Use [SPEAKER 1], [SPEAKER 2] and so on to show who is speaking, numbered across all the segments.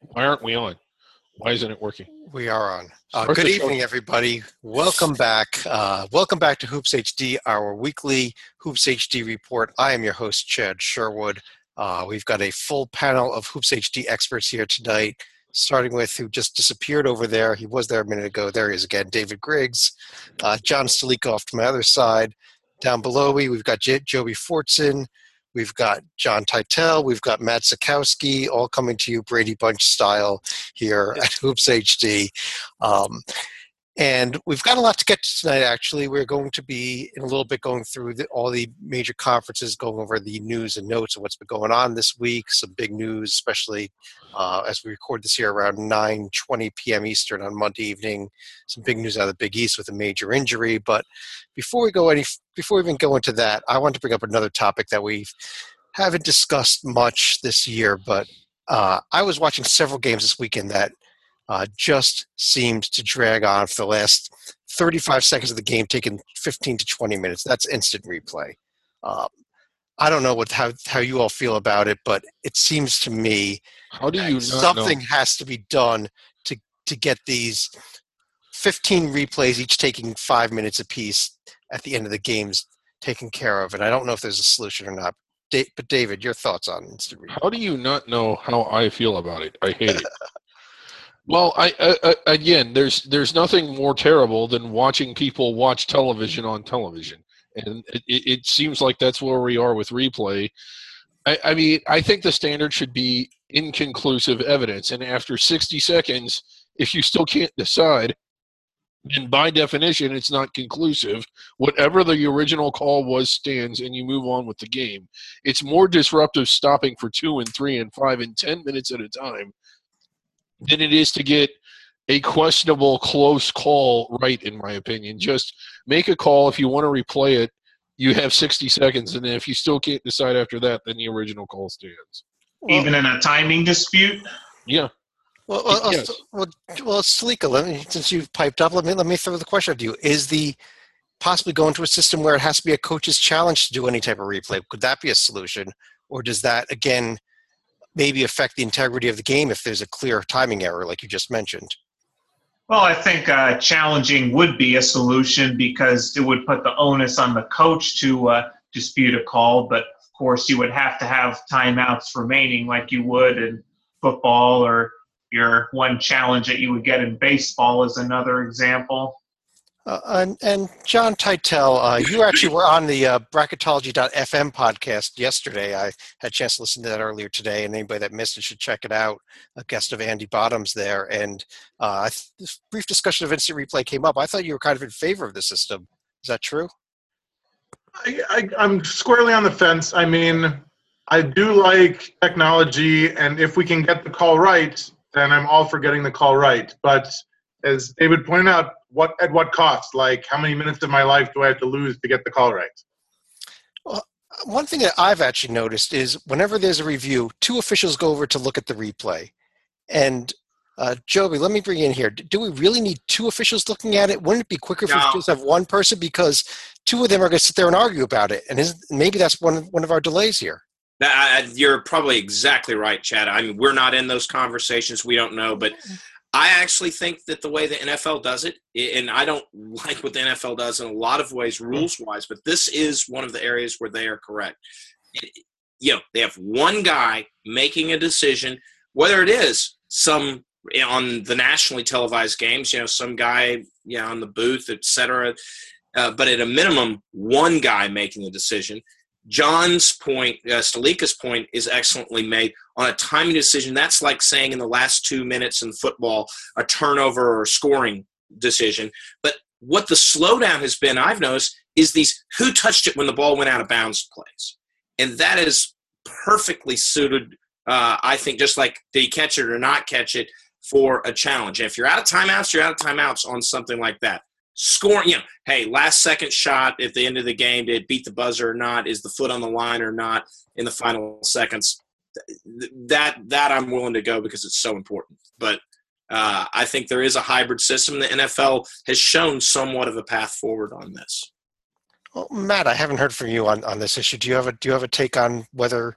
[SPEAKER 1] Why aren't we on? Why isn't it working?
[SPEAKER 2] We are on.
[SPEAKER 1] Start
[SPEAKER 2] Good
[SPEAKER 1] the show.
[SPEAKER 2] evening, everybody. Welcome back. Welcome back to Hoops HD, our weekly Hoops HD report. I am your host, Chad Sherwood. We've got a full panel of Hoops HD experts here tonight, starting with who just disappeared over there. He was there a minute ago. There he is again, David Griggs. John Stolikov to my other side. Down below me, we've got Joby Fortson. We've got John Titel. We've got Matt Sikowski, all coming to you Brady Bunch style here at Hoops HD. And we've got a lot to get to tonight, actually. We're going to be, in a little bit, going through all the major conferences, going over the news and notes of what's been going on this week. Some big news, especially as we record this here around 9:20 p.m. Eastern on Monday evening. Some big news out of the Big East with a major injury. But before we even go into that, I want to bring up another topic that we haven't discussed much this year. But I was watching several games this weekend that just seemed to drag on for the last 35 seconds of the game, taking 15 to 20 minutes. That's instant replay. I don't know how you all feel about it, but it seems to me something has to be done to get these 15 replays, each taking 5 minutes apiece at the end of the games, taken care of. And I don't know if there's a solution or not. But David, your thoughts on instant replay?
[SPEAKER 1] How do you not know how I feel about it? I hate it. Well, again, there's nothing more terrible than watching people watch television on television, and it seems like that's where we are with replay. I mean, I think the standard should be inconclusive evidence, and after 60 seconds, if you still can't decide, then by definition, it's not conclusive. Whatever the original call was stands, and you move on with the game. It's more disruptive stopping for 2 and 3 and 5 and 10 minutes at a time than it is to get a questionable close call right, in my opinion. Just make a call. If you want to replay it, you have 60 seconds, and then if you still can't decide after that, then the original call stands.
[SPEAKER 3] Even in a timing dispute?
[SPEAKER 1] Yeah.
[SPEAKER 2] Well, Salika, since you've piped up, let me throw the question to you. Is the possibly going to a system where it has to be a coach's challenge to do any type of replay? Could that be a solution? Or does that, again, maybe affect the integrity of the game if there's a clear timing error like you just mentioned?
[SPEAKER 3] Well, I think challenging would be a solution because it would put the onus on the coach to dispute a call. But, of course, you would have to have timeouts remaining like you would in football, or your one challenge that you would get in baseball is another example.
[SPEAKER 2] And John Titel, you actually were on the Bracketology.fm podcast yesterday. I had a chance to listen to that earlier today, and anybody that missed it should check it out. A guest of Andy Bottoms there. And this brief discussion of instant replay came up. I thought you were kind of in favor of the system. Is that true?
[SPEAKER 4] I'm squarely on the fence. I mean, I do like technology, and if we can get the call right, then I'm all for getting the call right. But as David pointed out, at what cost? Like, how many minutes of my life do I have to lose to get the call right?
[SPEAKER 2] Well, one thing that I've actually noticed is whenever there's a review, 2 officials go over to look at the replay. And Joby, let me bring you in here. Do we really need 2 officials looking at it? Wouldn't it be quicker if we just have one person, because 2 of them are going to sit there and argue about it? And maybe that's one of our delays here.
[SPEAKER 5] You're probably exactly right, Chad. I mean, we're not in those conversations. We don't know, but I actually think that the way the NFL does it, and I don't like what the NFL does in a lot of ways rules-wise, but this is one of the areas where they are correct. They have one guy making a decision, whether it is some on the nationally televised games, some guy on the booth, et cetera, but at a minimum, one guy making the decision. John's point, Stalika's point, is excellently made on a timing decision. That's like saying in the last 2 minutes in football, a turnover or scoring decision. But what the slowdown has been, I've noticed, is these who touched it when the ball went out of bounds plays. And that is perfectly suited, I think, just like did he catch it or not catch it, for a challenge. And if you're out of timeouts, you're out of timeouts on something like that. Scoring, hey, last second shot at the end of the game, did it beat the buzzer or not? Is the foot on the line or not in the final seconds? That I'm willing to go because it's so important. But I think there is a hybrid system. The NFL has shown somewhat of a path forward on this.
[SPEAKER 2] Well, Matt, I haven't heard from you on this issue. Do you have a take on whether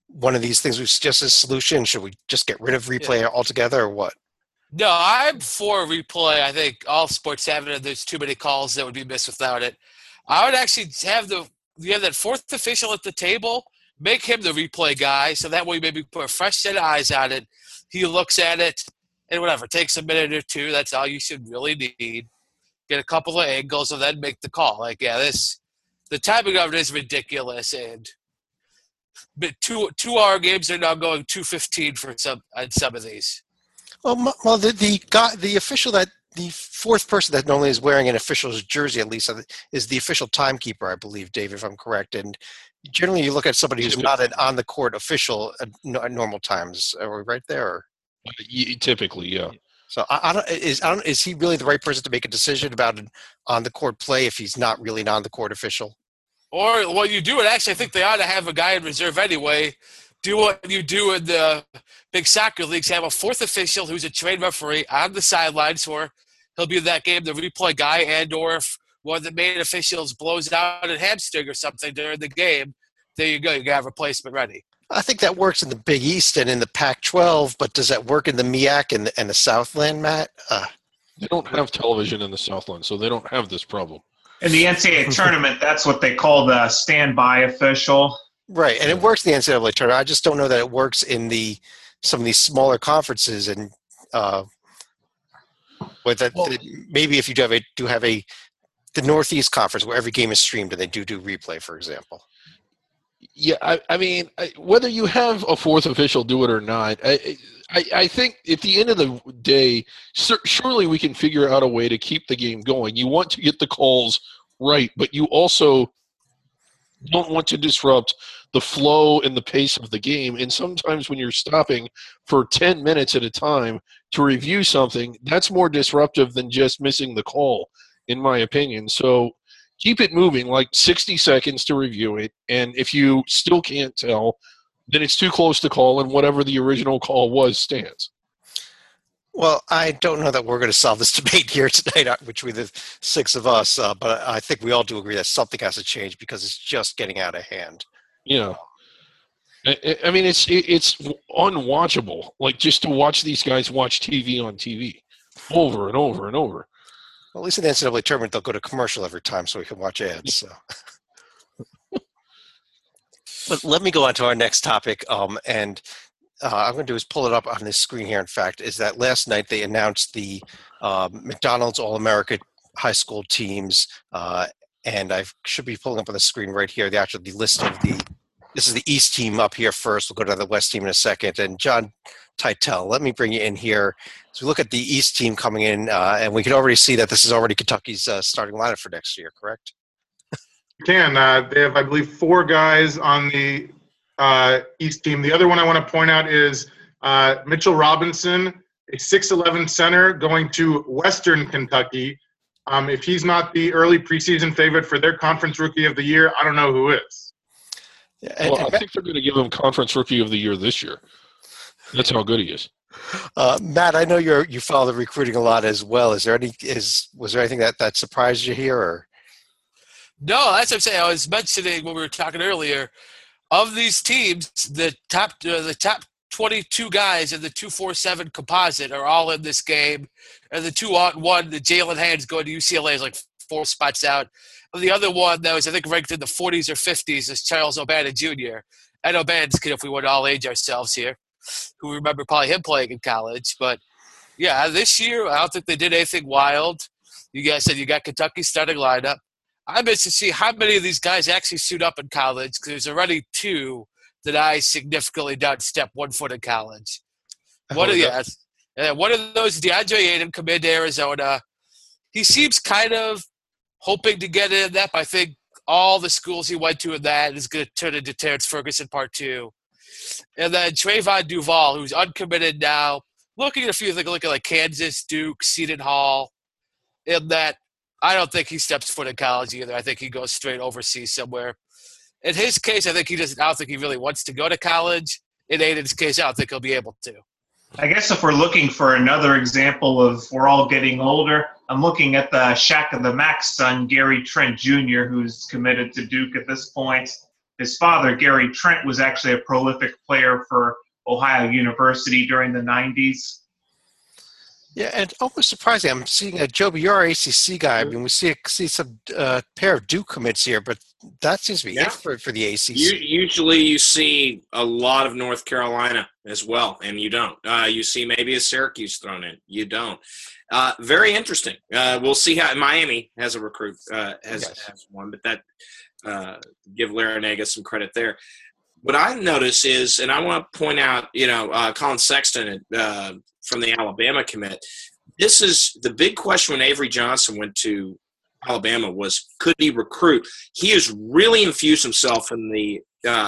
[SPEAKER 2] one of these things we suggest as a solution? Should we just get rid of replay altogether, or what?
[SPEAKER 6] No, I'm for replay. I think all sports have it, and there's too many calls that would be missed without it. I would actually have that fourth official at the table, make him the replay guy, so that way maybe put a fresh set of eyes on it. He looks at it, and whatever, takes a minute or two. That's all you should really need. Get a couple of angles, and then make the call. Like, the timing of it is ridiculous, and but 2-hour games are now going 2:15 for some of these.
[SPEAKER 2] Well, the official the fourth person that normally is wearing an official's jersey, at least, is the official timekeeper, I believe, Dave, if I'm correct. And generally, you look at somebody who's not an on-the-court official at normal times. Are we right there?
[SPEAKER 1] Typically, yeah.
[SPEAKER 2] So is he really the right person to make a decision about an on-the-court play if he's not really an on-the-court official?
[SPEAKER 6] Or what you do, and actually, I think they ought to have a guy in reserve anyway. Do what you do in the big soccer leagues. Have a fourth official who's a trained referee on the sidelines, or he'll be in that game, the replay guy, and or if one of the main officials blows out a hamstring or something during the game, there you go. You got a replacement ready.
[SPEAKER 2] I think that works in the Big East and in the Pac-12, but does that work in the MEAC and the Southland, Matt?
[SPEAKER 1] They don't have television in the Southland, so they don't have this problem.
[SPEAKER 3] In the NCAA tournament, that's what they call the standby official.
[SPEAKER 2] Right, and it works in the NCAA tournament. I just don't know that it works in some of these smaller conferences, and maybe if you do have the Northeast Conference where every game is streamed and they do replay, for example.
[SPEAKER 1] Yeah, I mean, whether you have a fourth official do it or not, I think at the end of the day, surely we can figure out a way to keep the game going. You want to get the calls right, but you also don't want to disrupt the flow and the pace of the game. And sometimes when you're stopping for 10 minutes at a time to review something, that's more disruptive than just missing the call, in my opinion. So keep it moving, like 60 seconds to review it. And if you still can't tell, then it's too close to call, and whatever the original call was stands.
[SPEAKER 2] Well, I don't know that we're going to solve this debate here tonight, which we the six of us, but I think we all do agree that something has to change because it's just getting out of hand.
[SPEAKER 1] Yeah. I mean, it's unwatchable. Like, just to watch these guys watch TV on TV over and over and over.
[SPEAKER 2] Well, at least in the NCAA tournament, they'll go to commercial every time so we can watch ads. So. But let me go on to our next topic, and I'm going to do is pull it up on this screen here. In fact, is that last night they announced the McDonald's All-America high school teams, and I should be pulling up on the screen right here the list of this is the East team up here first. We'll go to the West team in a second. And John Titel, let me bring you in here. So we look at the East team coming in, and we can already see that this is already Kentucky's starting lineup for next year, correct?
[SPEAKER 4] You can. They have, I believe, 4 guys on the East team. The other one I want to point out is Mitchell Robinson, a 6'11 center going to Western Kentucky. If he's not the early preseason favorite for their conference rookie of the year, I don't know who is.
[SPEAKER 2] Yeah,
[SPEAKER 1] well, I think they're going to give him conference rookie of the year this year. That's how good he is.
[SPEAKER 2] Matt, I know you follow the recruiting a lot as well. Was there anything that surprised you here? Or?
[SPEAKER 6] No, that's what I'm saying. I was mentioning when we were talking earlier, of these teams, the top 22 guys in the 247 composite are all in this game, and the 2-on-1, the Jalen Hands going to UCLA is like 4 spots out. And the other one that was, I think, ranked in the 40s or 50s is Charles O'Bannon Jr. And O'Bannon's kid, if we want to all age ourselves here, who remember probably him playing in college. But, yeah, this year, I don't think they did anything wild. You guys said you got Kentucky's starting lineup. I'm interested to see how many of these guys actually suit up in college, because there's already 2 that I significantly doubt step 1 foot in college. One of those, DeAndre Ayton, committed to Arizona. He seems kind of hoping to get in that, but I think all the schools he went to in that is going to turn into Terrence Ferguson Part 2. And then Trayvon Duval, who's uncommitted now, looking at a few things like Kansas, Duke, Seton Hall, in that I don't think he steps foot in college either. I think he goes straight overseas somewhere. In his case, I don't think he really wants to go to college. In Aiden's case, I don't think he'll be able to.
[SPEAKER 3] I guess if we're looking for another example of we're all getting older, I'm looking at the Shaq of the Mac's son, Gary Trent Jr., who's committed to Duke at this point. his father, Gary Trent, was actually a prolific player for Ohio University during the 90s.
[SPEAKER 2] Yeah, and almost surprising. I'm seeing Joby, you're our ACC guy. I mean, we see some pair of Duke commits here, but that seems to be it for the ACC.
[SPEAKER 5] Usually you see a lot of North Carolina as well, and you don't. You see maybe a Syracuse thrown in. You don't. Very interesting. We'll see how Miami has a recruit, has one, but that give Larinaga some credit there. What I notice is, and I want to point out, Colin Sexton from the Alabama commit. This is the big question when Avery Johnson went to Alabama was, could he recruit? He has really infused himself in the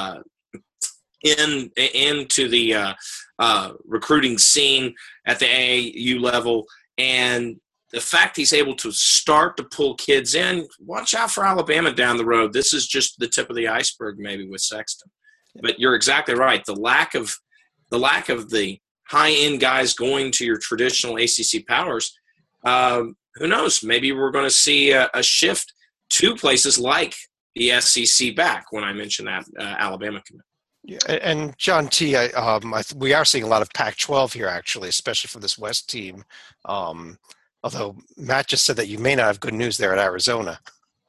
[SPEAKER 5] into the recruiting scene at the AAU level, and the fact he's able to start to pull kids in. Watch out for Alabama down the road. This is just the tip of the iceberg, maybe with Sexton. But you're exactly right. The lack of the high-end guys going to your traditional ACC powers, who knows? Maybe we're going to see a shift to places like the SEC back when I mentioned that Alabama commit.
[SPEAKER 2] Yeah, and John T., we are seeing a lot of Pac-12 here, actually, especially for this West team. Although Matt just said that you may not have good news there at Arizona.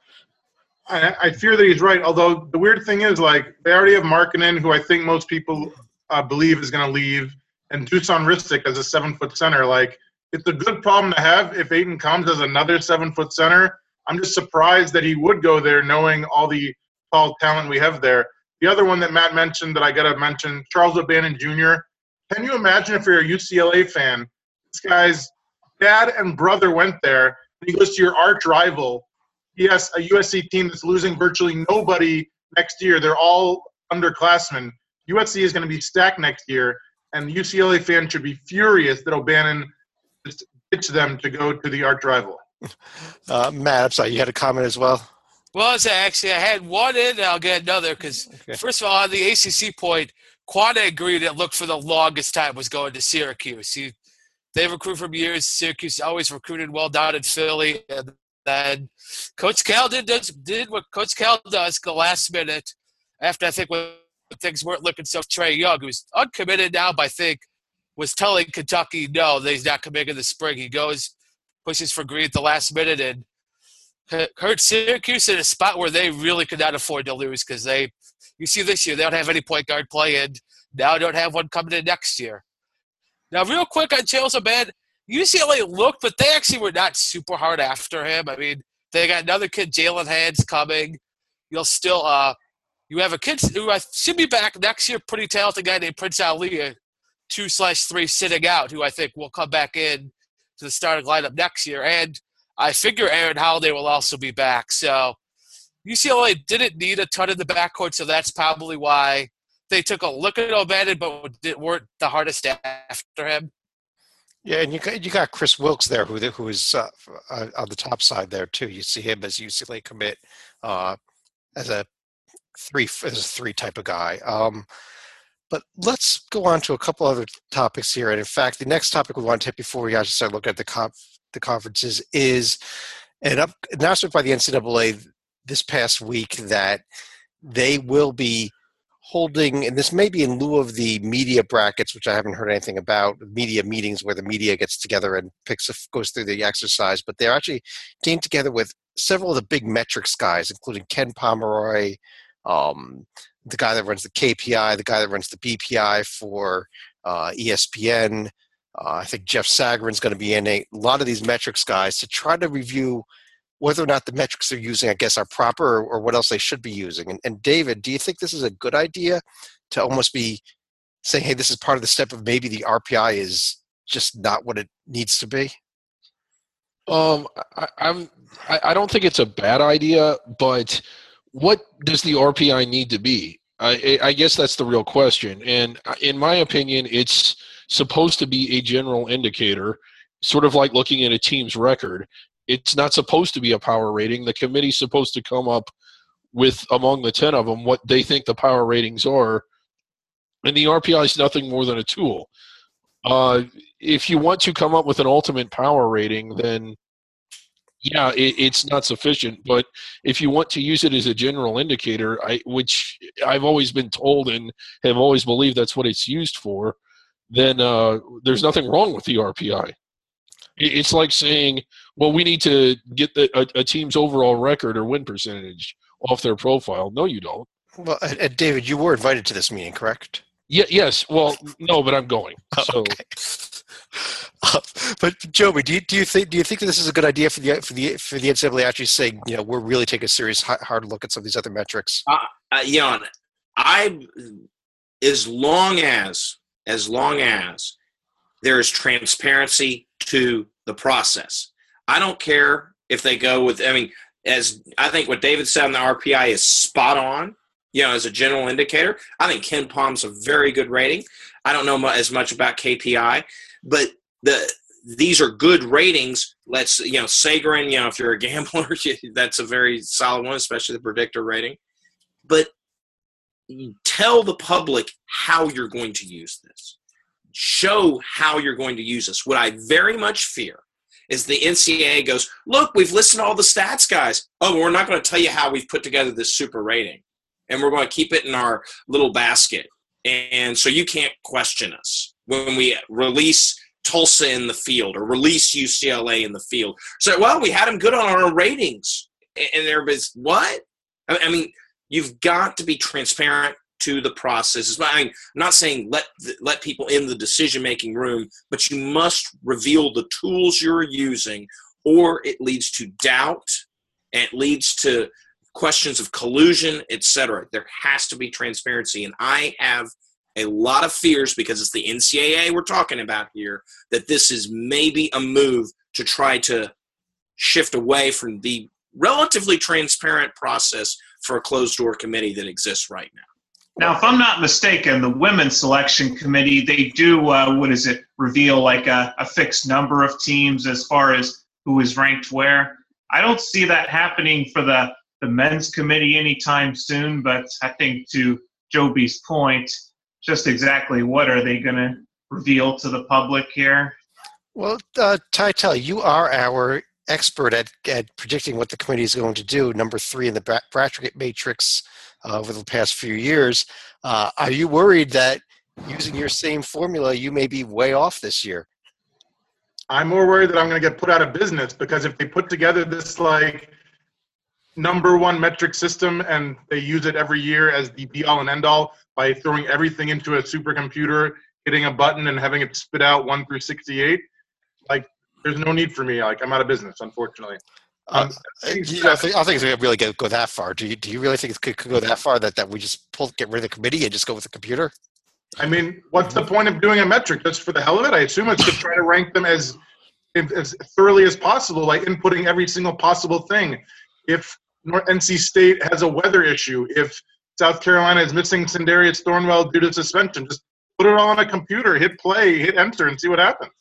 [SPEAKER 4] I fear that he's right, although the weird thing is, they already have Markkanen, who I think most people believe is going to leave, and Dusan Ristic as a 7-foot center. It's a good problem to have if Aiden comes as another 7-foot center. I'm just surprised that he would go there knowing all the tall talent we have there. The other one that Matt mentioned that I got to mention, Charles O'Bannon Jr. Can you imagine if you're a UCLA fan, this guy's dad and brother went there, and he goes to your arch rival. He has a USC team that's losing virtually nobody next year. They're all underclassmen. USC is going to be stacked next year, and the UCLA fan should be furious that O'Bannon just ditched them to go to the arch rival.
[SPEAKER 2] Matt, I'm sorry, you had a comment as well?
[SPEAKER 6] Well, actually, I had one in, and I'll get another, because first of all, on the ACC point, Quade agreed it looked for the longest time was going to Syracuse. They recruit from years. Syracuse always recruited well down in Philly, and then Coach Cal did what Coach Cal does the last minute after, I think, when things weren't looking so. Trey Young, who's uncommitted now, but I think was telling Kentucky no, that he's not committing in the spring. He goes, pushes for Green at the last minute, and hurt Syracuse in a spot where they really could not afford to lose, because you see this year, they don't have any point guard play, and now don't have one coming in next year. Now, real quick on Charles O'Bannon, UCLA looked, but they actually were not super hard after him. I mean, they got another kid, Jalen Hands, coming. You'll still you have a kid who should be back next year, pretty talented guy named Prince Ali, 2/3 sitting out, who I think will come back in to the starting lineup next year. And I figure Aaron Holiday will also be back. So UCLA didn't need a ton in the backcourt, so that's probably why they took a look at O'Bannon, but weren't the hardest after him.
[SPEAKER 2] Yeah, and you got Chris Wilkes there, who is on the top side there too. You see him as UCLA commit as a three type of guy. But let's go on to a couple other topics here. And in fact, the next topic we want to hit before we actually start looking at the conferences is an announcement by the NCAA this past week that they will be holding, and this may be in lieu of the media brackets, which I haven't heard anything about, media meetings where the media gets together and goes through the exercise, but they're actually teamed together with several of the big metrics guys, including Ken Pomeroy, the guy that runs the KPI, the guy that runs the BPI for ESPN. I think Jeff Sagarin's going to be in a lot of these metrics guys to try to review whether or not the metrics they're using, I guess, are proper or what else they should be using. And David, do you think this is a good idea to almost be saying, hey, this is part of the step of maybe the RPI is just not what it needs to be?
[SPEAKER 1] I don't think it's a bad idea, but what does the RPI need to be? I guess that's the real question. And in my opinion, it's supposed to be a general indicator, sort of like looking at a team's record. It's not supposed to be a power rating. The committee's supposed to come up with, among the 10 of them, what they think the power ratings are. And the RPI is nothing more than a tool. If you want to come up with an ultimate power rating, then Yeah, it's not sufficient. But if you want to use it as a general indicator, which I've always been told and have always believed that's what it's used for, then there's nothing wrong with the RPI. It's like saying, well, we need to get a team's overall record or win percentage off their profile. No, you don't.
[SPEAKER 2] Well, David, you were invited to this meeting, correct?
[SPEAKER 1] Yeah, yes. Well, no, but I'm going. So,
[SPEAKER 2] Okay. But Joby, do you think that this is a good idea for the NCAA actually saying, we're really taking a serious hard look at some of these other metrics?
[SPEAKER 5] I as long as there is transparency to the process, I don't care if they go with. I mean, as I think what David said on the RPI is spot on. As a general indicator, I think KenPom's a very good rating. I don't know as much about KPI, but these are good ratings. Let's, Sagarin, if you're a gambler, that's a very solid one, especially the predictor rating. But tell the public how you're going to use this. Show how you're going to use this. What I very much fear is the NCAA goes, look, we've listened to all the stats guys. Oh, but we're not going to tell you how we've put together this super rating. And we're going to keep it in our little basket. And so you can't question us when we release Tulsa in the field or release UCLA in the field. So, well, we had them good on our ratings. And everybody's, what? I mean, you've got to be transparent to the process. I'm not saying let people in the decision-making room, but you must reveal the tools you're using, or it leads to doubt, and it leads to questions of collusion, etc. There has to be transparency, and I have a lot of fears, because it's the NCAA we're talking about here, that this is maybe a move to try to shift away from the relatively transparent process for a closed-door committee that exists right now.
[SPEAKER 3] Now, if I'm not mistaken, the women's selection committee, they do, reveal like a fixed number of teams as far as who is ranked where. I don't see that happening for the men's committee anytime soon, but I think to Joby's point, just exactly what are they going to reveal to the public here?
[SPEAKER 2] Well, Tytel, you are our expert at predicting what the committee is going to do, number 3 in the Bracket Matrix over the past few years. Are you worried that using your same formula, you may be way off this year?
[SPEAKER 4] I'm more worried that I'm going to get put out of business, because if they put together this number one metric system and they use it every year as the be all and end all by throwing everything into a supercomputer, hitting a button and having it spit out 1 through 68, there's no need for me. I'm out of business, unfortunately.
[SPEAKER 2] I think it's going to really go that far. Do you really think it could go that far that we just get rid of the committee and just go with the computer?
[SPEAKER 4] I mean, what's the point of doing a metric? Just for the hell of it? I assume it's to try to rank them as thoroughly as possible, by inputting every single possible thing. If NC State has a weather issue, if South Carolina is missing Sindarius Thornwell due to suspension, just put it all on a computer, hit play, hit enter, and see what happens.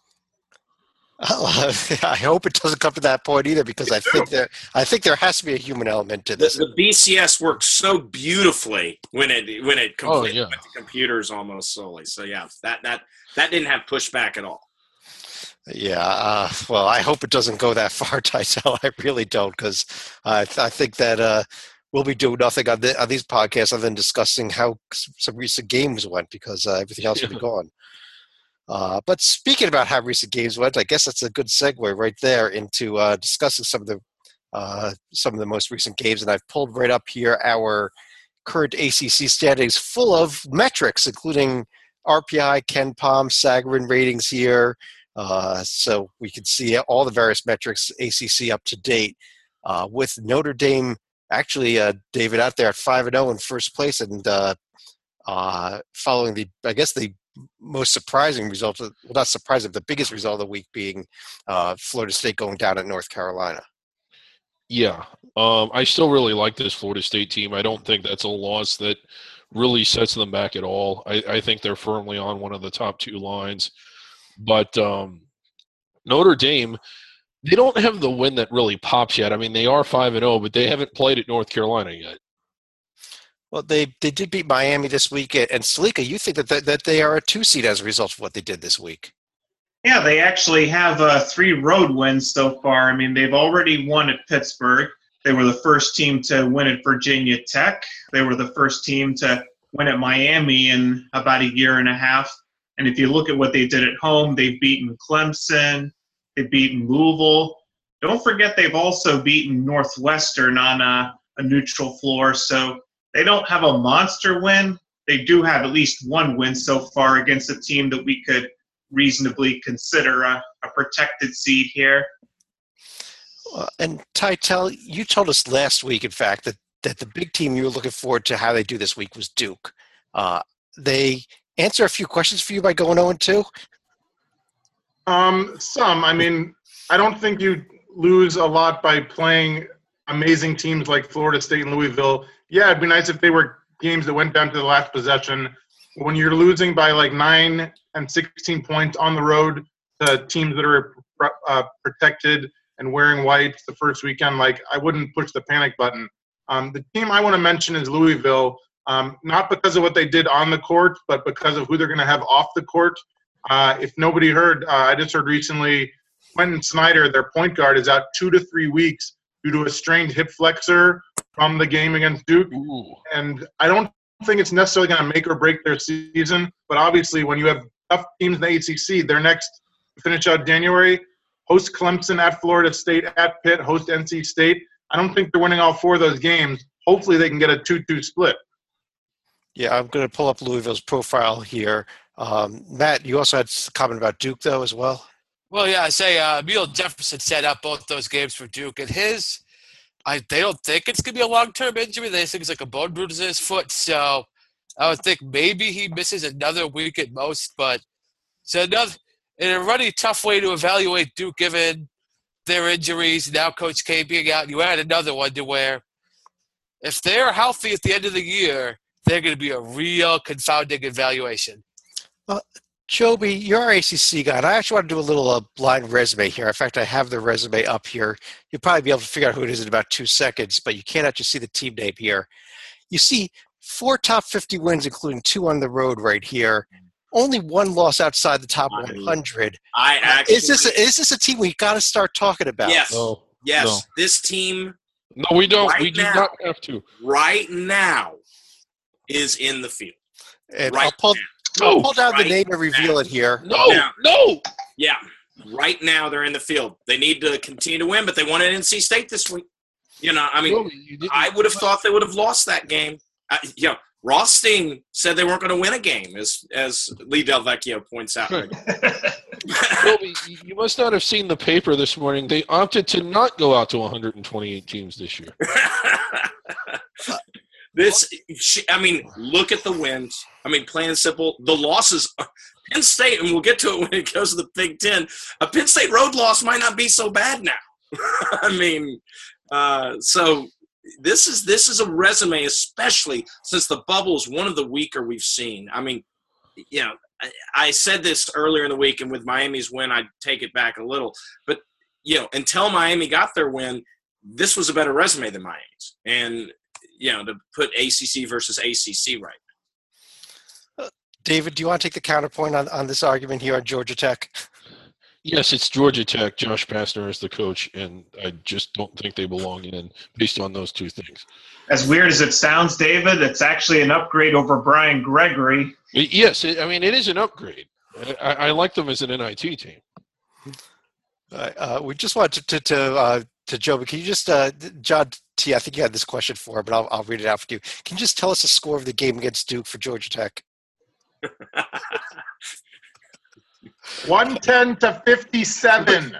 [SPEAKER 2] I hope it doesn't come to that point either, because I think there has to be a human element to this.
[SPEAKER 5] The BCS works so beautifully when it completes with the computers almost solely. So yeah, that didn't have pushback at all.
[SPEAKER 2] Yeah, well, I hope it doesn't go that far, Tytel. I really don't, because I think that we'll be doing nothing on these podcasts other than discussing how some recent games went, because everything else will be gone. But speaking about how recent games went, I guess that's a good segue right there into discussing some of the most recent games. And I've pulled right up here our current ACC standings, full of metrics, including RPI, KenPom, Sagarin ratings here. So we can see all the various metrics, ACC up to date, with Notre Dame actually, David, out there at 5-0 in first place, and following the most surprising result, not surprising, the biggest result of the week being Florida State going down at North Carolina.
[SPEAKER 1] Yeah, I still really like this Florida State team. I don't think that's a loss that really sets them back at all. I think they're firmly on one of the top 2 lines. But Notre Dame, they don't have the win that really pops yet. I mean, they are 5-0, but they haven't played at North Carolina yet.
[SPEAKER 2] Well, they did beat Miami this week, and Salika, you think that they are a 2 seed as a result of what they did this week?
[SPEAKER 3] Yeah, they actually have 3 road wins so far. I mean, they've already won at Pittsburgh. They were the first team to win at Virginia Tech. They were the first team to win at Miami in about a year and a half. And if you look at what they did at home, they've beaten Clemson. They've beaten Louisville. Don't forget they've also beaten Northwestern on a neutral floor. So they don't have a monster win. They do have at least one win so far against a team that we could reasonably consider a protected seed here.
[SPEAKER 2] And Tytel, you told us last week, in fact, that the big team you were looking forward to how they do this week was Duke. They answer a few questions for you by going 0-2?
[SPEAKER 4] Some. I mean, I don't think you lose a lot by playing amazing teams like Florida State and Louisville. Yeah, it'd be nice if they were games that went down to the last possession. When you're losing by like 9 and 16 points on the road to teams that are protected and wearing white the first weekend, like, I wouldn't push the panic button. The team I want to mention is Louisville, not because of what they did on the court, but because of who they're going to have off the court. If nobody heard, I just heard recently Quentin Snyder, their point guard, is out 2 to 3 weeks due to a strained hip flexor from the game against Duke.
[SPEAKER 1] Ooh.
[SPEAKER 4] And I don't think it's necessarily going to make or break their season, but obviously when you have tough teams in the ACC, their next finish out January, host Clemson at Florida State, at Pitt, host NC State. I don't think they're winning all 4 of those games. Hopefully they can get a 2-2 split.
[SPEAKER 2] Yeah, I'm going to pull up Louisville's profile here. Matt, you also had a comment about Duke, though, as well?
[SPEAKER 6] Well, yeah, I say Emil Jefferson set up both those games for Duke, and they don't think it's going to be a long-term injury. They think it's like a bone bruise in his foot, so I would think maybe he misses another week at most, but it's a really tough way to evaluate Duke given their injuries. Now Coach K being out, you add another one to where if they're healthy at the end of the year, they're going to be a real confounding evaluation.
[SPEAKER 2] Joby, you're our ACC guy, and I actually want to do a little blind resume here. In fact, I have the resume up here. You'll probably be able to figure out who it is in about 2 seconds, but you can't actually see the team name here. You see 4 top 50 wins, including 2 on the road right here. Only 1 loss outside the top 100. Is this a team we got to start talking about?
[SPEAKER 5] Yes.
[SPEAKER 1] No,
[SPEAKER 5] yes.
[SPEAKER 1] no.
[SPEAKER 5] This team.
[SPEAKER 1] No, we don't.
[SPEAKER 5] Right
[SPEAKER 1] We do
[SPEAKER 5] now.
[SPEAKER 1] not have to.
[SPEAKER 5] Right now is in the field.
[SPEAKER 2] And
[SPEAKER 5] Right
[SPEAKER 2] I'll pull down the
[SPEAKER 5] Right
[SPEAKER 2] name and reveal it here.
[SPEAKER 1] No.
[SPEAKER 5] Yeah. Right now they're in the field. They need to continue to win, but they won at NC State this week. I mean, I would have thought they would have lost that game. Rothstein said they weren't going to win a game, as Lee Del Vecchio points out.
[SPEAKER 1] Toby, you must not have seen the paper this morning. They opted to not go out to 128 teams this year.
[SPEAKER 5] Look at the wins. I mean, plain and simple, the losses. Penn State, and we'll get to it when it goes to the Big Ten, a Penn State road loss might not be so bad now. So this is a resume, especially since the bubble is one of the weaker we've seen. I mean, I said this earlier in the week, and with Miami's win, I'd take it back a little. But, until Miami got their win, this was a better resume than Miami's. And, to put ACC versus ACC right now.
[SPEAKER 2] David, do you want to take the counterpoint on this argument here on Georgia Tech?
[SPEAKER 1] Yes, it's Georgia Tech. Josh Pastner is the coach, and I just don't think they belong in based on those 2 things.
[SPEAKER 3] As weird as it sounds, David, it's actually an upgrade over Brian Gregory.
[SPEAKER 1] Yes, it is an upgrade. I like them as an NIT team.
[SPEAKER 2] We just wanted to Joe, but can you just, John T., I think you had this question for him, but I'll read it out for you. Can you just tell us the score of the game against Duke for Georgia Tech?
[SPEAKER 4] 110 to 57.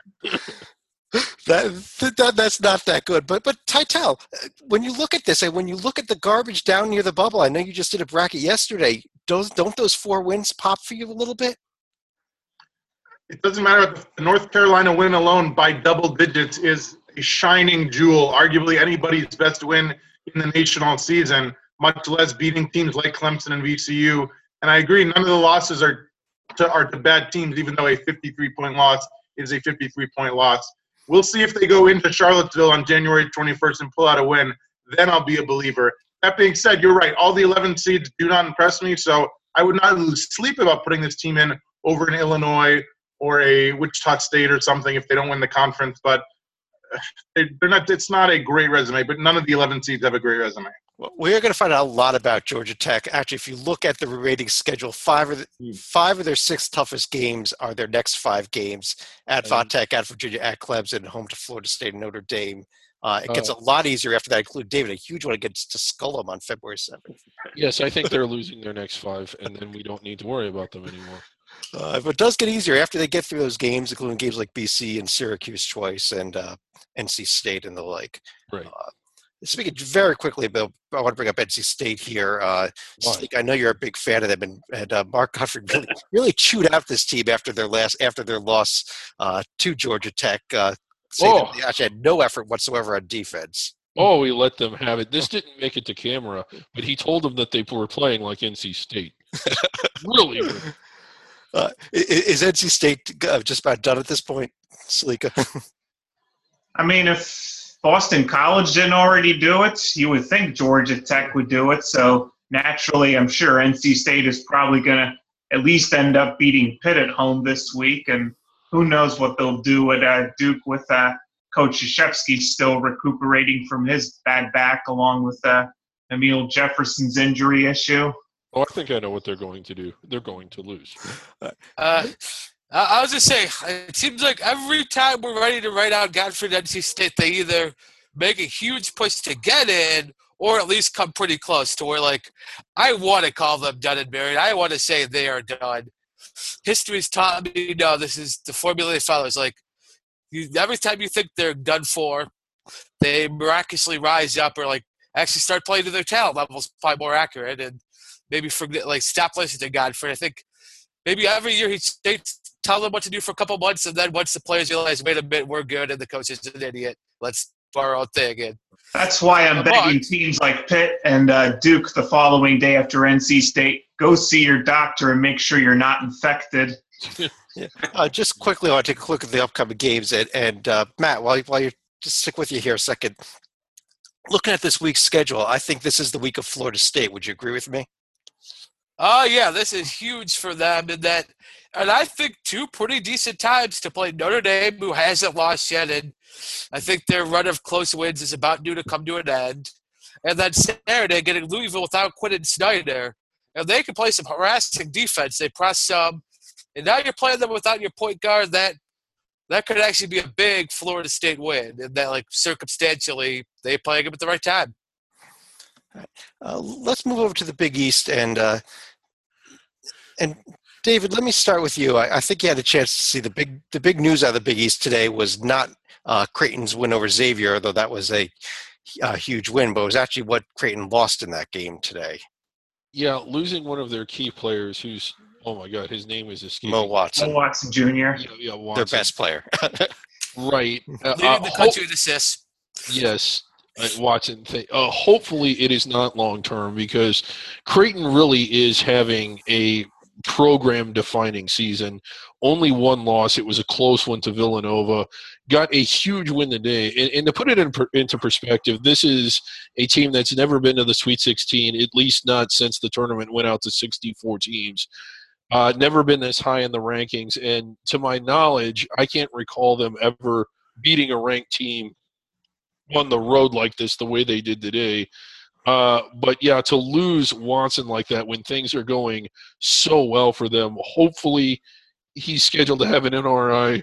[SPEAKER 2] That's not that good. But Tytel, when you look at this and when you look at the garbage down near the bubble, I know you just did a bracket yesterday. Don't those 4 wins pop for you a little bit?
[SPEAKER 4] It doesn't matter if the North Carolina win alone by double digits is a shining jewel, arguably anybody's best win in the nation all season, much less beating teams like Clemson and VCU. And I agree, none of the losses are to bad teams, even though a 53-point loss is a 53-point loss. We'll see if they go into Charlottesville on January 21st and pull out a win. Then I'll be a believer. That being said, you're right. All the 11 seeds do not impress me, so I would not lose sleep about putting this team in over an Illinois or a Wichita State or something if they don't win the conference. But they're not. It's not a great resume. But none of the 11 seeds have a great resume.
[SPEAKER 2] Well, we are going to find out a lot about Georgia Tech. Actually, if you look at the rating schedule, five of their 6 toughest games are their next 5 games at Vatech, at Virginia, at Clemson, home to Florida State and Notre Dame. It gets a lot easier after that. Include David, a huge one against Tusculum on February 7th.
[SPEAKER 1] Yes, I think they're losing their next 5, and then we don't need to worry about them anymore.
[SPEAKER 2] But it does get easier after they get through those games, including games like BC and Syracuse twice and NC State and the like.
[SPEAKER 1] Right.
[SPEAKER 2] Speaking very quickly about, I want to bring up NC State here. Sleek, I know you're a big fan of them, and Mark Gottfried really chewed out this team after their loss to Georgia Tech, saying that they actually had no effort whatsoever on defense.
[SPEAKER 1] Oh, we let them have it. This didn't make it to camera, but he told them that they were playing like NC State. Really?
[SPEAKER 2] Is NC State just about done at this point, Salika?
[SPEAKER 3] I mean, if Boston College didn't already do it, you would think Georgia Tech would do it. So naturally, I'm sure NC State is probably going to at least end up beating Pitt at home this week. And who knows what they'll do at Duke with Coach Krzyzewski still recuperating from his bad back, along with Emil Jefferson's injury issue.
[SPEAKER 1] Oh, I think I know what they're going to do. They're going to lose.
[SPEAKER 6] I was just saying, it seems like every time we're ready to write out Godfrey and NC State, they either make a huge push to get in or at least come pretty close to where, like, I want to call them done and buried. I want to say they are done. History's taught me, no, this is the formula they follow. It's like every time you think they're done for, they miraculously rise up or, like, actually start playing to their talent levels, probably more accurate, and maybe forget, like, stop listening to Godfrey. I think maybe every year he tell them what to do for a couple months, and then once the players realize, wait a minute, we're good, and the coach is an idiot, let's do our own thing. And
[SPEAKER 3] that's why I'm begging teams like Pitt and Duke the following day after NC State, go see your doctor and make sure you're not infected.
[SPEAKER 2] Just quickly, I want to take a look at the upcoming games. And Matt, while you're just stick with you here a second, looking at this week's schedule, I think this is the week of Florida State. Would you agree with me?
[SPEAKER 6] Oh, yeah, this is huge for them. And I think 2 pretty decent times to play Notre Dame, who hasn't lost yet, and I think their run of close wins is about due to come to an end. And then Saturday, getting Louisville without Quentin Snyder. And they can play some harassing defense. They press some. And now you're playing them without your point guard. That could actually be a big Florida State win. And that, like, circumstantially, they play them at the right time.
[SPEAKER 2] Let's move over to the Big East. And David, let me start with you. I think you had a chance to see the big news out of the Big East today was not Creighton's win over Xavier, although that was a huge win, but it was actually what Creighton lost in that game today.
[SPEAKER 1] Yeah, losing one of their key players who's, oh my God, his name is escaping.
[SPEAKER 2] Mo Watson.
[SPEAKER 3] Mo Watson Jr.
[SPEAKER 1] Yeah, Watson.
[SPEAKER 2] Their best player.
[SPEAKER 1] Right.
[SPEAKER 6] Leading the country in assists.
[SPEAKER 1] Yes. Watson. Hopefully it is not long-term because Creighton really is having a program-defining season. Only one loss. It was a close one to Villanova. Got a huge win today. And to put it into perspective, this is a team that's never been to the Sweet 16, at least not since the tournament went out to 64 teams. Never been this high in the rankings. And to my knowledge, I can't recall them ever beating a ranked team on the road like this the way they did today. But yeah, to lose Watson like that when things are going so well for them, hopefully he's scheduled to have an NRI,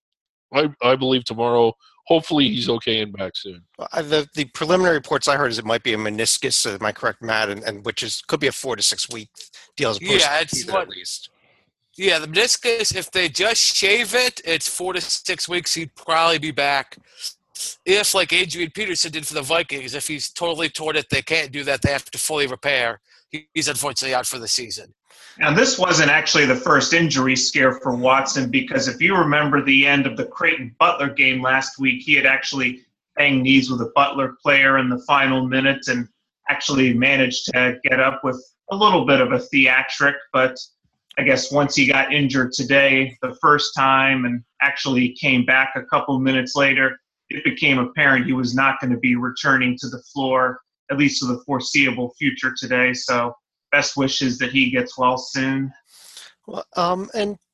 [SPEAKER 1] I believe, tomorrow. Hopefully he's okay and back soon.
[SPEAKER 2] The preliminary reports I heard is it might be a meniscus, am I correct, Matt? And which could be a 4 to 6 week deal as opposed to season at least.
[SPEAKER 6] Yeah, the meniscus, if they just shave it, it's 4 to 6 weeks. He'd probably be back. If, like Adrian Peterson did for the Vikings, if he's totally torn it, they can't do that. They have to fully repair. He's unfortunately out for the season.
[SPEAKER 3] Now, this wasn't actually the first injury scare for Watson because if you remember the end of the Creighton-Butler game last week, he had actually banged knees with a Butler player in the final minute and actually managed to get up with a little bit of a theatric. But I guess once he got injured today the first time and actually came back a couple minutes later, it became apparent he was not going to be returning to the floor, at least for the foreseeable future today. So best wishes that he gets well soon.
[SPEAKER 2] Well, and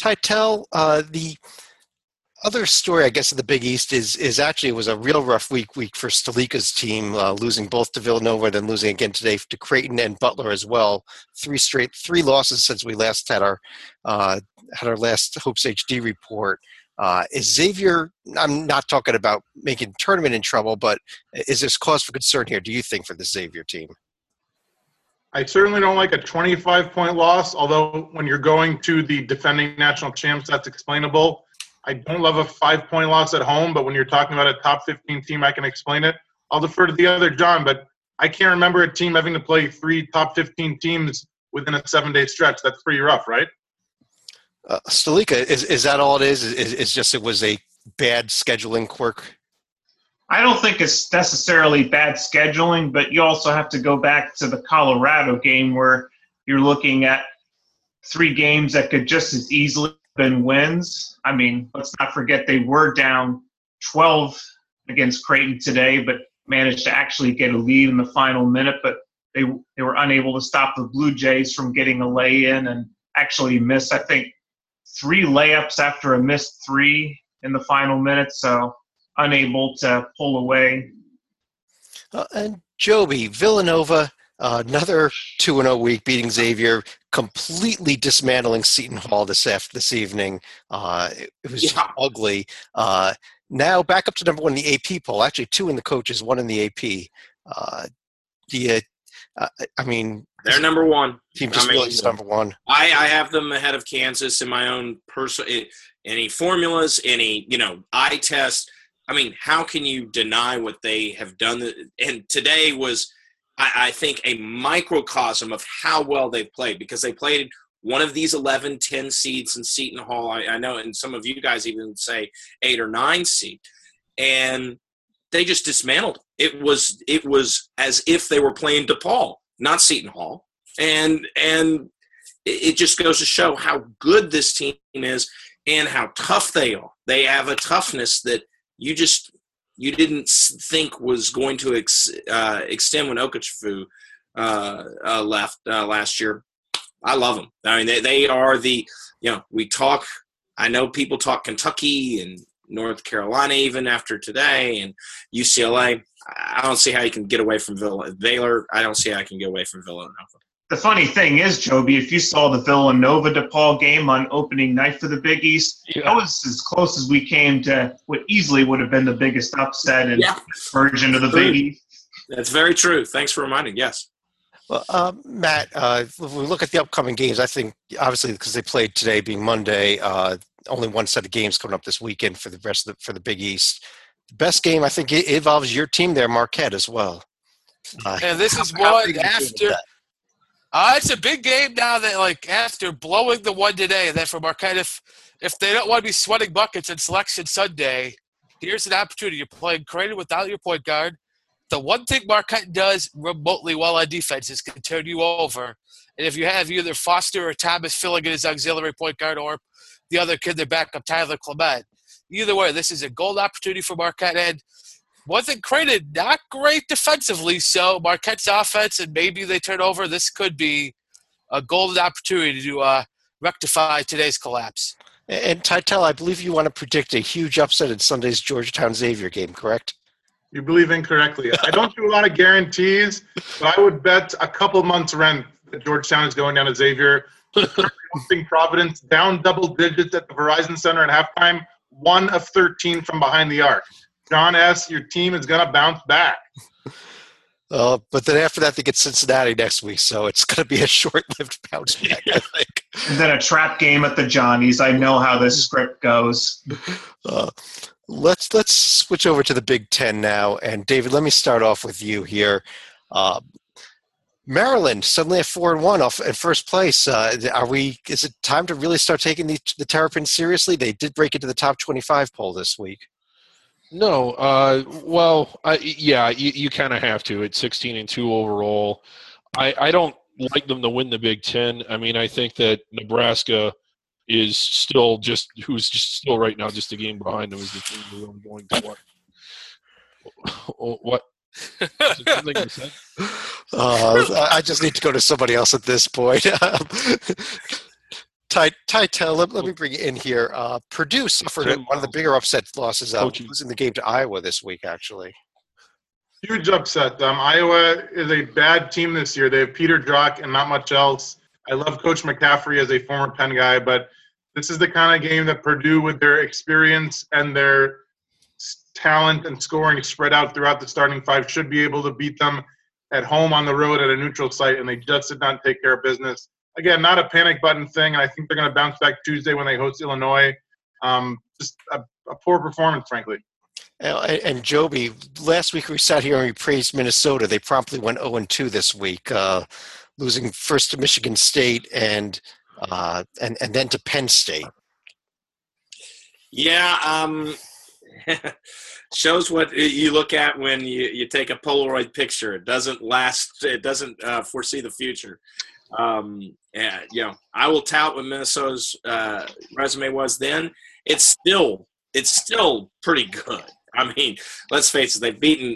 [SPEAKER 2] Titel, the other story, I guess, in the Big East is actually it was a real rough week for Stalika's team, losing both to Villanova, then losing again today to Creighton and Butler as well. Three losses since we last had our last Hoops HD report. Is Xavier? I'm not talking about making tournament in trouble, but is this cause for concern here? Do you think for the Xavier team?
[SPEAKER 4] I certainly don't like a 25-point loss, although when you're going to the defending national champs, that's explainable. I don't love a 5-point loss at home, but when you're talking about a top 15 team, I can explain it. I'll defer to the other John, but I can't remember a team having to play 3 top 15 teams within a 7-day stretch. That's pretty rough, right?
[SPEAKER 2] Stalika, is that all it is? Is just it was a bad scheduling quirk?
[SPEAKER 3] I don't think it's necessarily bad scheduling, but you also have to go back to the Colorado game where you're looking at 3 games that could just as easily been wins. I mean, let's not forget they were down 12 against Creighton today, but managed to actually get a lead in the final minute. But they were unable to stop the Blue Jays from getting a lay-in and actually missed, I think, 3 layups after a missed 3 in the final minute. So unable to pull away.
[SPEAKER 2] And Joby, Villanova, another 2-0 week, beating Xavier, completely dismantling Seton Hall this evening. It was just ugly. Now back up to number 1 in the AP poll. Actually, 2 in the coaches, 1 in the AP. I mean,
[SPEAKER 5] they're number 1.
[SPEAKER 2] Team just really is number 1.
[SPEAKER 5] I have them ahead of Kansas in my own personal. Any formulas, any eye test. I mean, how can you deny what they have done? And today was, I think, a microcosm of how well they've played, because they played one of these 11, 10 seeds in Seton Hall. I know, and some of you guys even say 8 or 9 seed. And they just dismantled. It was as if they were playing DePaul, not Seton Hall. And it just goes to show how good this team is and how tough they are. They have a toughness that you didn't think was going to extend when Okafor left last year. I love them. I mean, they are we talk – I know people talk Kentucky and North Carolina even after today and UCLA. I don't see how you can get away from Baylor. I don't see how I can get away from Villanova.
[SPEAKER 3] The funny thing is, Joby, if you saw the Villanova-DePaul game on opening night for the Big East, that was as close as we came to what easily would have been the biggest upset in version of the Big East.
[SPEAKER 5] That's very true. Thanks for reminding. Yes.
[SPEAKER 2] Well, Matt, if we look at the upcoming games, I think obviously because they played today being Monday, only one set of games coming up this weekend for the Big East. The best game, I think, it involves your team there, Marquette, as well.
[SPEAKER 6] And this is one after. It's a big game now that, after blowing the one today, and then for Marquette, if they don't want to be sweating buckets in Selection Sunday, here's an opportunity. You're playing Creighton without your point guard. The one thing Marquette does remotely well on defense is can turn you over. And if you have either Foster or Thomas filling in his auxiliary point guard or the other kid, their backup, Tyler Clement, either way, this is a gold opportunity for Marquette. And one thing, Creighton, not great defensively, so Marquette's offense, and maybe they turn over, this could be a golden opportunity to rectify today's collapse.
[SPEAKER 2] And Titel, I believe you want to predict a huge upset in Sunday's Georgetown-Xavier game, correct?
[SPEAKER 4] You believe incorrectly. I don't do a lot of guarantees, but I would bet a couple months' rent that Georgetown is going down to Xavier. Hosting Providence, down double digits at the Verizon Center at halftime, 1 of 13 from behind the arc. John S., your team is going to bounce back.
[SPEAKER 2] But then after that, they get Cincinnati next week, so it's going to be a short-lived bounce back, I think.
[SPEAKER 3] And then a trap game at the Johnnies. I know how this script goes.
[SPEAKER 2] Let's switch over to the Big Ten now. And, David, let me start off with you here. Maryland suddenly at 4-1 off at first place. Is it time to really start taking the Terrapins seriously? They did break into the top 25 poll this week.
[SPEAKER 1] No, you kind of have to. It's 16-2 overall. I don't like them to win the Big Ten. I mean, I think that Nebraska is still still right now just a game behind them is the team who I'm going to what? Something you said?
[SPEAKER 2] I just need to go to somebody else at this point. Tytel, let me bring you in here. Purdue suffered one of the bigger upset losses, losing the game to Iowa this week, actually.
[SPEAKER 4] Huge upset. Iowa is a bad team this year. They have Peter Druck and not much else. I love Coach McCaffrey as a former Penn guy, but this is the kind of game that Purdue, with their experience and their talent and scoring spread out throughout the starting five, should be able to beat them at home, on the road, at a neutral site, and they just did not take care of business. Again, not a panic button thing, and I think they're going to bounce back Tuesday when they host Illinois. Just a poor performance, frankly.
[SPEAKER 2] And Joby, last week we sat here and we praised Minnesota. They promptly went 0-2 this week, losing first to Michigan State and then to Penn State.
[SPEAKER 5] Yeah, shows what you look at when you take a Polaroid picture. It doesn't last. It doesn't foresee the future. I will tout what Minnesota's resume was then. It's still pretty good. I mean, let's face it, they've beaten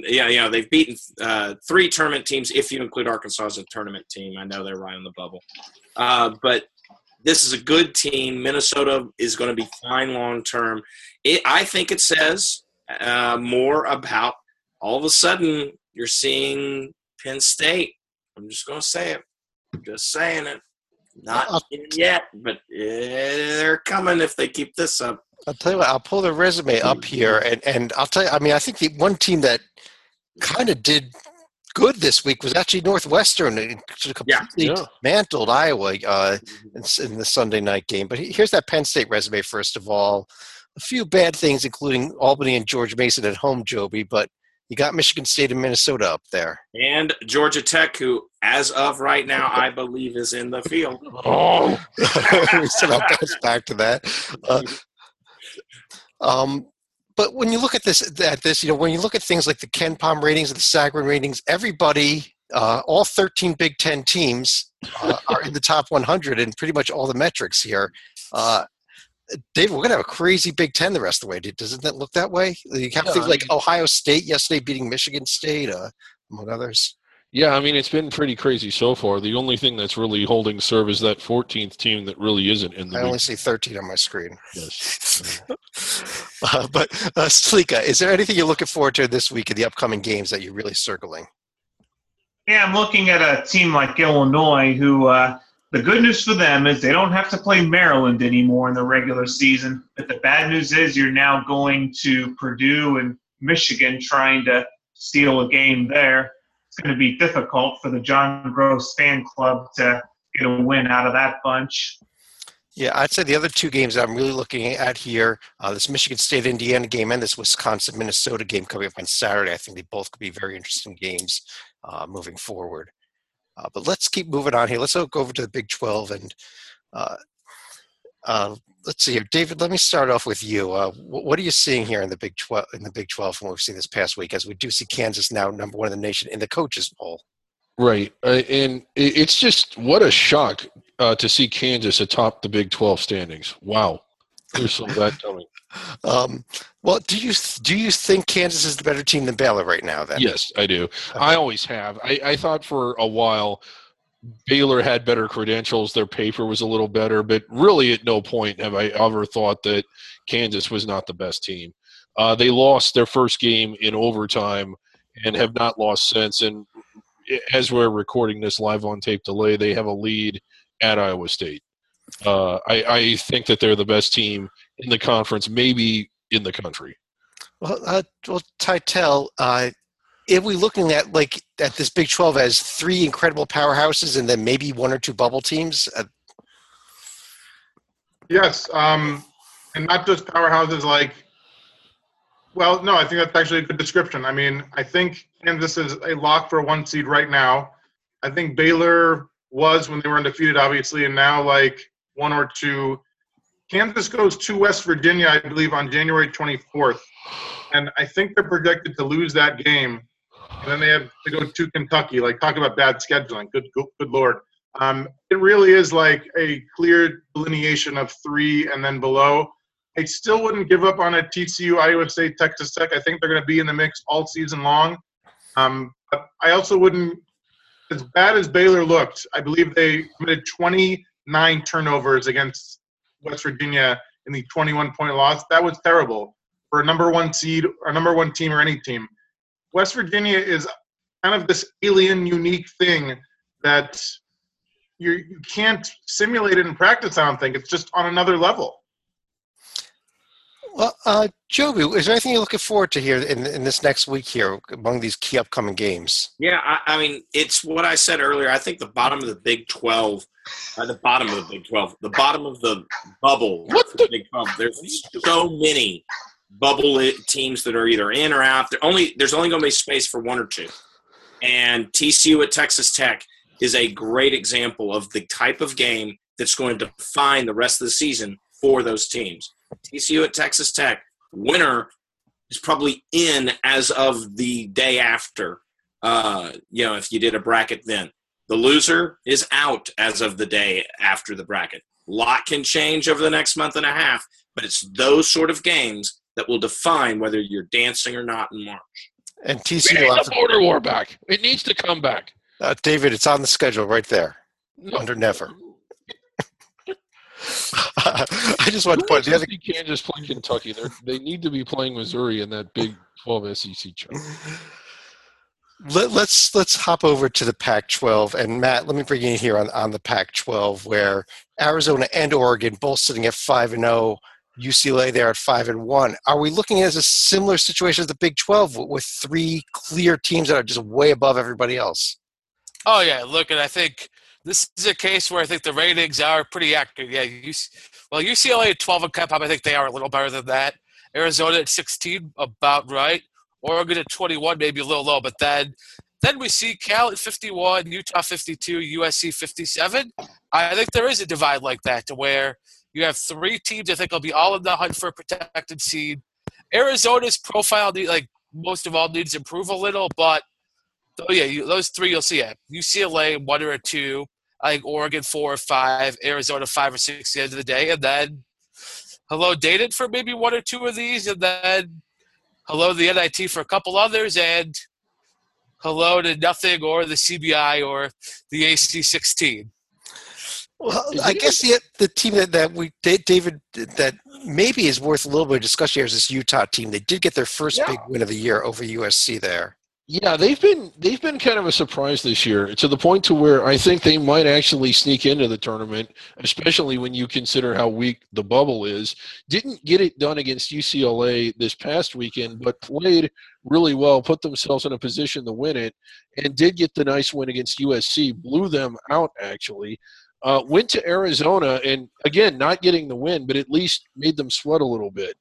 [SPEAKER 5] 3 tournament teams, if you include Arkansas as a tournament team. I know they're right on the bubble. But this is a good team. Minnesota is going to be fine long term. I think it says more about all of a sudden you're seeing Penn State. I'm just going to say it. I'm just saying it. Not yet, but they're coming if they keep this up.
[SPEAKER 2] I'll tell you what, I'll pull the resume up here, and I'll tell you, I mean, I think the one team that kind of did good this week was actually Northwestern. It completely dismantled Iowa in the Sunday night game. But here's that Penn State resume, first of all. A few bad things, including Albany and George Mason at home, Joby, but you got Michigan State and Minnesota up there.
[SPEAKER 5] And Georgia Tech, who, as of right now, I believe is in the field.
[SPEAKER 2] Oh! We still have to bounce back to that. But when you look at this, when you look at things like the KenPom ratings and the Sagarin ratings, everybody, all 13 Big Ten teams are in the top 100 in pretty much all the metrics here. Dave, we're going to have a crazy Big Ten the rest of the way. Doesn't that look that way? You have things like Ohio State yesterday beating Michigan State, among others.
[SPEAKER 1] Yeah, I mean, it's been pretty crazy so far. The only thing that's really holding serve is that 14th team that really isn't in the
[SPEAKER 2] I only see 13 on my screen.
[SPEAKER 1] Yes.
[SPEAKER 2] But Slika, is there anything you're looking forward to this week in the upcoming games that you're really circling?
[SPEAKER 3] Yeah, I'm looking at a team like Illinois who the good news for them is they don't have to play Maryland anymore in the regular season. But the bad news is you're now going to Purdue and Michigan trying to steal a game there. It's going to be difficult for the John Gross fan club to get a win out of that bunch.
[SPEAKER 2] Yeah, I'd say the other 2 games I'm really looking at here, this Michigan State-Indiana game and this Wisconsin-Minnesota game coming up on Saturday. I think they both could be very interesting games moving forward. But let's keep moving on here. Let's go over to the Big 12. And let's see here. David, let me start off with you. What are you seeing here in the Big 12 from what we've seen this past week, as we do see Kansas now number 1 in the nation in the coaches poll?
[SPEAKER 1] Right. And it's just what a shock to see Kansas atop the Big 12 standings. Wow. There's some of that coming.
[SPEAKER 2] Well, do you think Kansas is the better team than Baylor right now, then?
[SPEAKER 1] Yes, I do. I always have. I thought for a while Baylor had better credentials. Their paper was a little better. But really at no point have I ever thought that Kansas was not the best team. They lost their first game in overtime and have not lost since. And as we're recording this live on tape delay, they have a lead at Iowa State. I think that they're the best team in the conference, maybe in the country.
[SPEAKER 2] Well, Tytel, are we looking at this Big 12 as 3 incredible powerhouses and then maybe 1 or 2 bubble teams?
[SPEAKER 4] Yes, and not just powerhouses no, I think that's actually a good description. I mean, I think Kansas is a lock for a 1 seed right now. I think Baylor was when they were undefeated, obviously, and now 1 or 2. Kansas goes to West Virginia, I believe, on January 24th, and I think they're projected to lose that game. And then they have to go to Kentucky. Talk about bad scheduling. Good Lord. It really is a clear delineation of 3 and then below. I still wouldn't give up on a TCU, Iowa State, Texas Tech. I think they're going to be in the mix all season long. But I also wouldn't, as bad as Baylor looked, I believe they committed 20 9 turnovers against West Virginia in the 21-point loss. That was terrible for a number 1 seed or number 1 team or any team. West Virginia is kind of this alien, unique thing that you can't simulate it in practice, I don't think. It's just on another level.
[SPEAKER 2] Well, Joby, is there anything you're looking forward to here in this next week here among these key upcoming games?
[SPEAKER 5] Yeah, I mean, it's what I said earlier. I think the bottom of the Big 12, the bottom of the bubble, the Big 12, there's so many bubble teams that are either in or out. There's only going to be space for 1 or 2. And TCU at Texas Tech is a great example of the type of game that's going to define the rest of the season for those teams. TCU at Texas Tech, winner is probably in as of the day after, if you did a bracket then. The loser is out as of the day after the bracket. A lot can change over the next month and a half, but it's those sort of games that will define whether you're dancing or not in March.
[SPEAKER 2] And
[SPEAKER 1] We
[SPEAKER 2] TCU
[SPEAKER 1] need
[SPEAKER 2] will
[SPEAKER 1] the border war back. It needs to come back.
[SPEAKER 2] David, it's on the schedule right there
[SPEAKER 1] No.
[SPEAKER 2] under never. I just want to point the other.
[SPEAKER 1] Kansas play Kentucky. They need to be playing Missouri in that Big 12 SEC challenge.
[SPEAKER 2] Let's hop over to the Pac-12, and Matt, let me bring you in here on the Pac-12, where Arizona and Oregon both sitting at 5-0, UCLA there at 5-1. Are we looking at a similar situation as the Big 12 with 3 clear teams that are just way above everybody else?
[SPEAKER 6] Oh, yeah. Look, and I think this is a case where I think the ratings are pretty accurate. Yeah, UCLA at 12 and KenPom, I think they are a little better than that. Arizona at 16, about right. Oregon at 21, maybe a little low. But then we see Cal at 51, Utah 52, USC 57. I think there is a divide like that to where you have 3 teams I think will be all in the hunt for a protected seed. Arizona's profile, most of all, needs to improve a little, but those 3 you'll see it. UCLA 1 or 2. I think Oregon 4 or 5, Arizona 5 or 6 at the end of the day, and then hello Dayton for maybe 1 or 2 of these, and then hello the NIT for a couple others, and hello to nothing or the CBI or the AC-16.
[SPEAKER 2] Well, I guess the team David, that maybe is worth a little bit of discussion here is this Utah team. They did get their first big win of the year over USC there.
[SPEAKER 1] Yeah, they've been kind of a surprise this year, to the point to where I think they might actually sneak into the tournament, especially when you consider how weak the bubble is. Didn't get it done against UCLA this past weekend, but played really well, put themselves in a position to win it, and did get the nice win against USC, blew them out actually. Went to Arizona, and again, not getting the win, but at least made them sweat a little bit.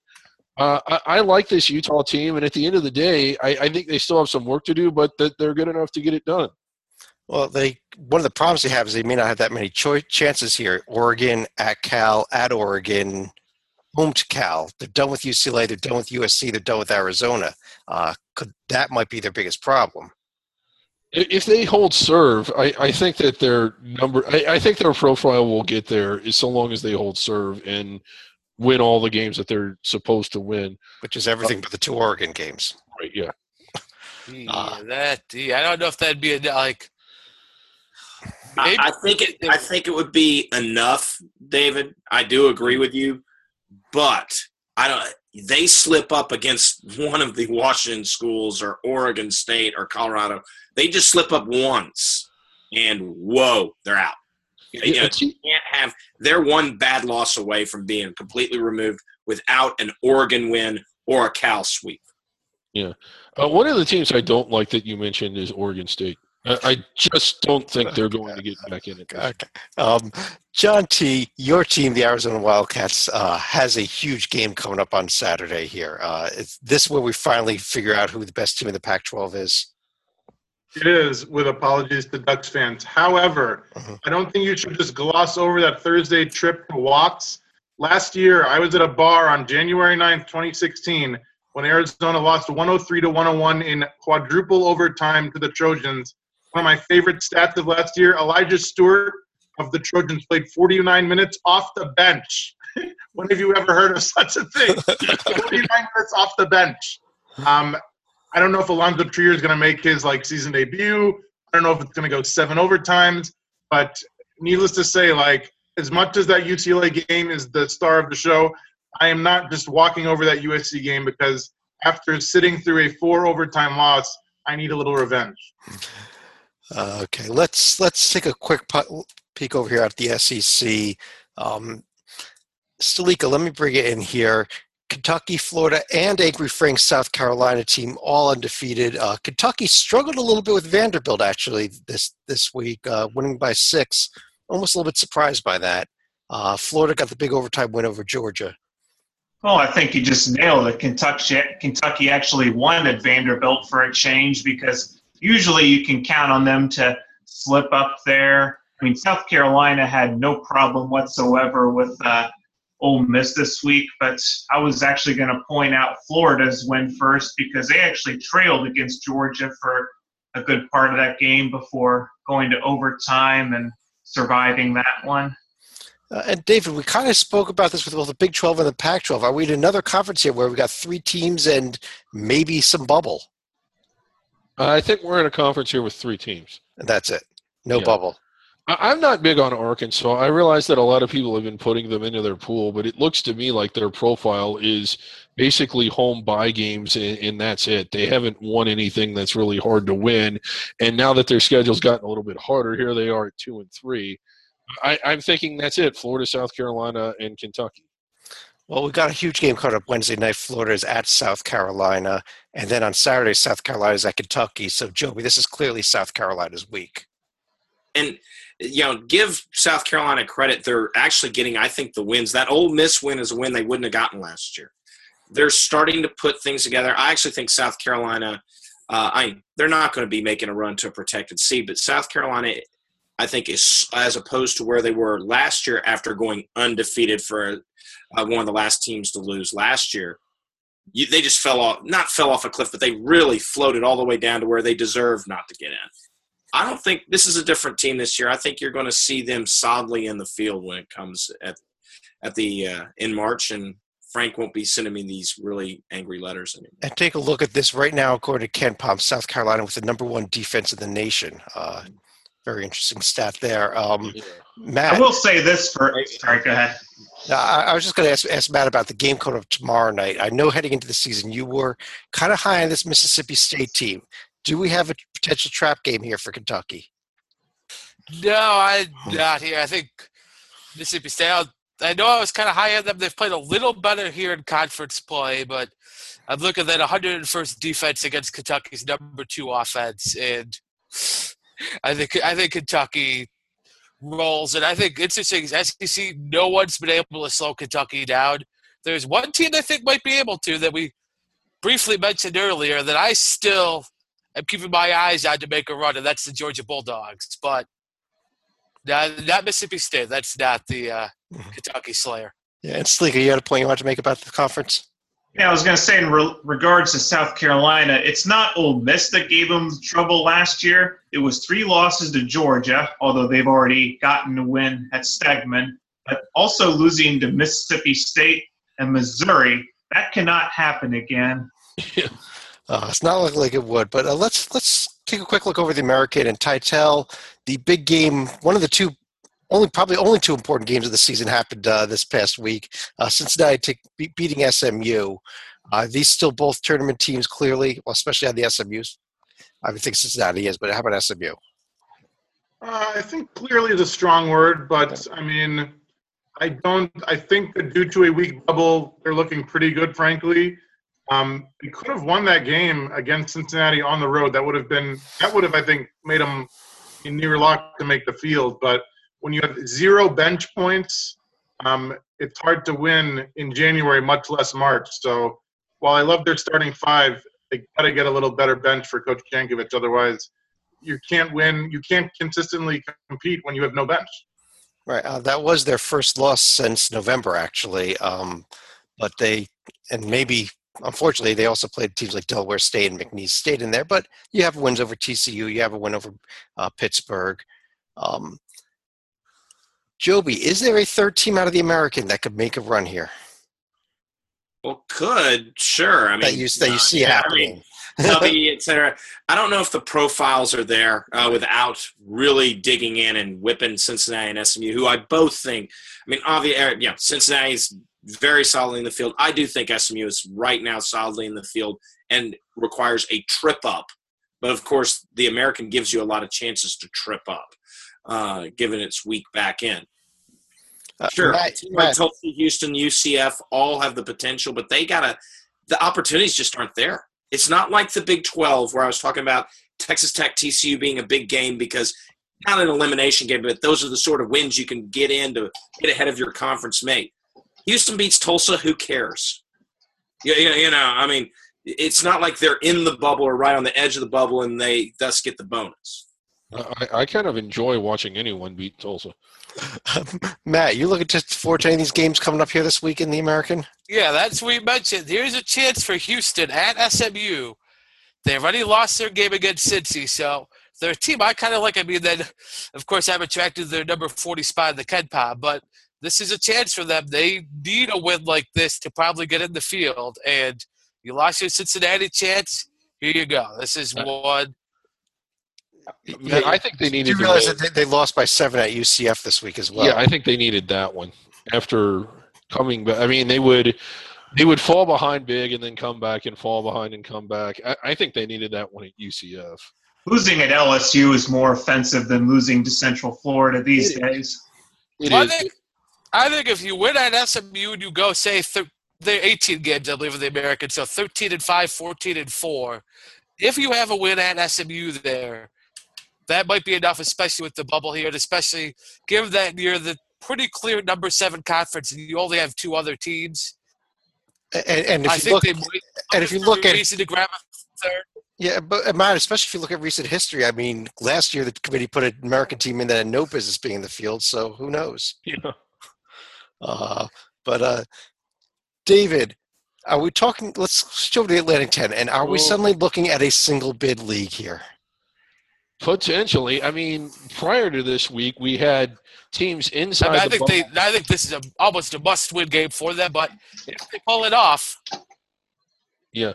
[SPEAKER 1] I like this Utah team, and at the end of the day, I think they still have some work to do, but that they're good enough to get it done.
[SPEAKER 2] Well, one of the problems they have is they may not have that many chances here. Oregon, at Cal, at Oregon, home to Cal. They're done with UCLA. They're done with USC. They're done with Arizona. That might be their biggest problem.
[SPEAKER 1] If they hold serve, I think that I think their profile will get there so long as they hold serve and win all the games that they're supposed to win,
[SPEAKER 2] which is everything but the 2 Oregon games.
[SPEAKER 1] Right? Yeah.
[SPEAKER 6] I don't know if that'd be maybe.
[SPEAKER 5] I think it would be enough, David. I do agree with you, but they slip up against one of the Washington schools or Oregon State or Colorado. They just slip up once, and whoa, they're out. They're one bad loss away from being completely removed without an Oregon win or a Cal sweep.
[SPEAKER 1] Yeah. One of the teams I don't like that you mentioned is Oregon State. I just don't think they're going to get back in it.
[SPEAKER 2] Okay. John T., your team, the Arizona Wildcats, has a huge game coming up on Saturday here. Is this where we finally figure out who the best team in the Pac-12 is?
[SPEAKER 4] It is, with apologies to Ducks fans. However, I don't think you should just gloss over that Thursday trip to Watts. Last year, I was at a bar on January 9th, 2016, when Arizona lost 103-101 in quadruple overtime to the Trojans. One of my favorite stats of last year, Elijah Stewart of the Trojans played 49 minutes off the bench. When have you ever heard of such a thing? 49 minutes off the bench. I don't know if Alonzo Trier is going to make his season debut. I don't know if it's going to go 7 overtimes. But needless to say, as much as that UCLA game is the star of the show, I am not just walking over that USC game because after sitting through a 4 overtime loss, I need a little revenge.
[SPEAKER 2] Okay, let's take a quick peek over here at the SEC. Stalika, let me bring it in here. Kentucky, Florida, and Angry Frank's South Carolina team all undefeated. Kentucky struggled a little bit with Vanderbilt actually this week, winning by 6. Almost a little bit surprised by that. Florida got the big overtime win over Georgia.
[SPEAKER 3] Well, I think you just nailed it. Kentucky actually won at Vanderbilt for a change because usually you can count on them to slip up there. I mean, South Carolina had no problem whatsoever with Ole Miss this week, but I was actually going to point out Florida's win first because they actually trailed against Georgia for a good part of that game before going to overtime and surviving that one.
[SPEAKER 2] And David, we kind of spoke about this with both the Big 12 and the Pac-12. Are we in another conference here where we got 3 teams and maybe some bubble?
[SPEAKER 1] I think we're in a conference here with 3 teams.
[SPEAKER 2] And that's it. No bubble.
[SPEAKER 1] I'm not big on Arkansas. I realize that a lot of people have been putting them into their pool, but it looks to me like their profile is basically home bye games, and that's it. They haven't won anything that's really hard to win. And now that their schedule's gotten a little bit harder, here they are at 2 and 3. I'm thinking that's it. Florida, South Carolina, and Kentucky.
[SPEAKER 2] Well, we've got a huge game coming up Wednesday night. Florida is at South Carolina. And then on Saturday, South Carolina is at Kentucky. So, Joby, this is clearly South Carolina's week.
[SPEAKER 5] And, give South Carolina credit. They're actually getting, I think, the wins. That Ole Miss win is a win they wouldn't have gotten last year. They're starting to put things together. I actually think South Carolina, they're not going to be making a run to a protected seed, but South Carolina, I think, is as opposed to where they were last year after going undefeated for one of the last teams to lose last year. They just not fell off a cliff, but they really floated all the way down to where they deserve not to get in. I don't think this is a different team this year. I think you're going to see them solidly in the field when it comes in March, and Frank won't be sending me these really angry letters anymore.
[SPEAKER 2] And take a look at this right now, according to Ken Pom, South Carolina with the #1 defense in the nation. Very interesting stat there. Matt,
[SPEAKER 3] I will say this sorry, go ahead.
[SPEAKER 2] I was just going to ask Matt about the game coming up tomorrow night. I know heading into the season you were kind of high on this Mississippi State team. Do we have a potential trap game here for Kentucky?
[SPEAKER 6] No, I'm not here. I think Mississippi State, I know I was kind of high on them. They've played a little better here in conference play, but I'm looking at 101st defense against Kentucky's #2 offense, and I think Kentucky rolls. And I think it's interesting, SEC, no one's been able to slow Kentucky down. There's one team I think might be able to that we briefly mentioned earlier that I still am keeping my eyes on to make a run, and that's the Georgia Bulldogs. But not Mississippi State. That's not the Kentucky Slayer.
[SPEAKER 2] Yeah, and Sleeker, you had a point you wanted to make about the conference?
[SPEAKER 3] Yeah, I was going to say in regards to South Carolina, it's not Ole Miss that gave them trouble last year. It was 3 losses to Georgia, although they've already gotten a win at Stegman, but also losing to Mississippi State and Missouri. That cannot happen again.
[SPEAKER 2] It's not looking like it would, but let's take a quick look over the American and Titel. The big game, one of the probably only 2 important games of the season happened this past week. Cincinnati beating SMU. These still both tournament teams clearly, well, especially on the SMUs. I would think Cincinnati is, but how about SMU?
[SPEAKER 4] I think clearly is a strong word, but I mean, I think that due to a weak bubble, they're looking pretty good, frankly. They could have won that game against Cincinnati on the road. That would have, I think, made them in near luck to make the field. But when you have 0 bench points, it's hard to win in January, much less March. So while I love their starting 5, they got to get a little better bench for Coach Jankovic. Otherwise, you can't win. You can't consistently compete when you have no bench.
[SPEAKER 2] Right. That was their first loss since November, actually. But unfortunately, they also played teams like Delaware State and McNeese State in there. But you have wins over TCU. You have a win over Pittsburgh. Joby, is there a third team out of the American that could make a run here?
[SPEAKER 5] Well, sure. I mean,
[SPEAKER 2] that you see happening.
[SPEAKER 5] Tubby, etc. I don't know if the profiles are there without really digging in and whipping Cincinnati and SMU, who I both think. I mean, obviously, Cincinnati's very solidly in the field. I do think SMU is right now solidly in the field and requires a trip up. But of course, the American gives you a lot of chances to trip up, given its weak back end. Sure, like Tulsa, Houston, UCF all have the potential, but the opportunities just aren't there. It's not like the Big 12 where I was talking about Texas Tech, TCU being a big game because not an elimination game, but those are the sort of wins you can get in to get ahead of your conference mate. Houston beats Tulsa, who cares? I mean, it's not like they're in the bubble or right on the edge of the bubble and they thus get the bonus.
[SPEAKER 1] I kind of enjoy watching anyone beat Tulsa.
[SPEAKER 2] Matt, you looking forward to any of these games coming up here this week in the American?
[SPEAKER 6] Yeah, that's what we mentioned. Here's a chance for Houston at SMU. They've already lost their game against Cincy, so they're a team I kind of like. I mean, then, of course, I'm attracted to their number 40 spot in the KenPom, but this is a chance for them. They need a win like this to probably get in the field, and you lost your Cincinnati chance. Here you go. This is one.
[SPEAKER 1] Yeah, I think they needed.
[SPEAKER 2] You realize that they lost by 7 at UCF this week as well?
[SPEAKER 1] Yeah, I think they needed that one after coming back. I mean, they would fall behind big and then come back and fall behind and come back. I think they needed that one at UCF.
[SPEAKER 3] Losing at LSU is more offensive than losing to Central Florida these days.
[SPEAKER 6] I think if you win at SMU and you go, say, they're 18 games, I believe, in the American, so 13-5, 14-4. If you have a win at SMU there, that might be enough, especially with the bubble here, and especially given that you're the pretty clear number 7 conference and you only have 2 other teams.
[SPEAKER 2] And if you look at
[SPEAKER 6] reason to grab a third.
[SPEAKER 2] Yeah, but Matt, especially if you look at recent history, I mean, last year the committee put an American team in that had no business being in the field, so who knows?
[SPEAKER 1] Yeah.
[SPEAKER 2] But David, are we talking? Let's switch over to the Atlantic 10, and are we suddenly looking at a single bid league here?
[SPEAKER 1] Potentially. I mean, prior to this week, we had teams inside.
[SPEAKER 6] I think this is almost a must-win game for them. But if they pull it off,
[SPEAKER 1] yeah.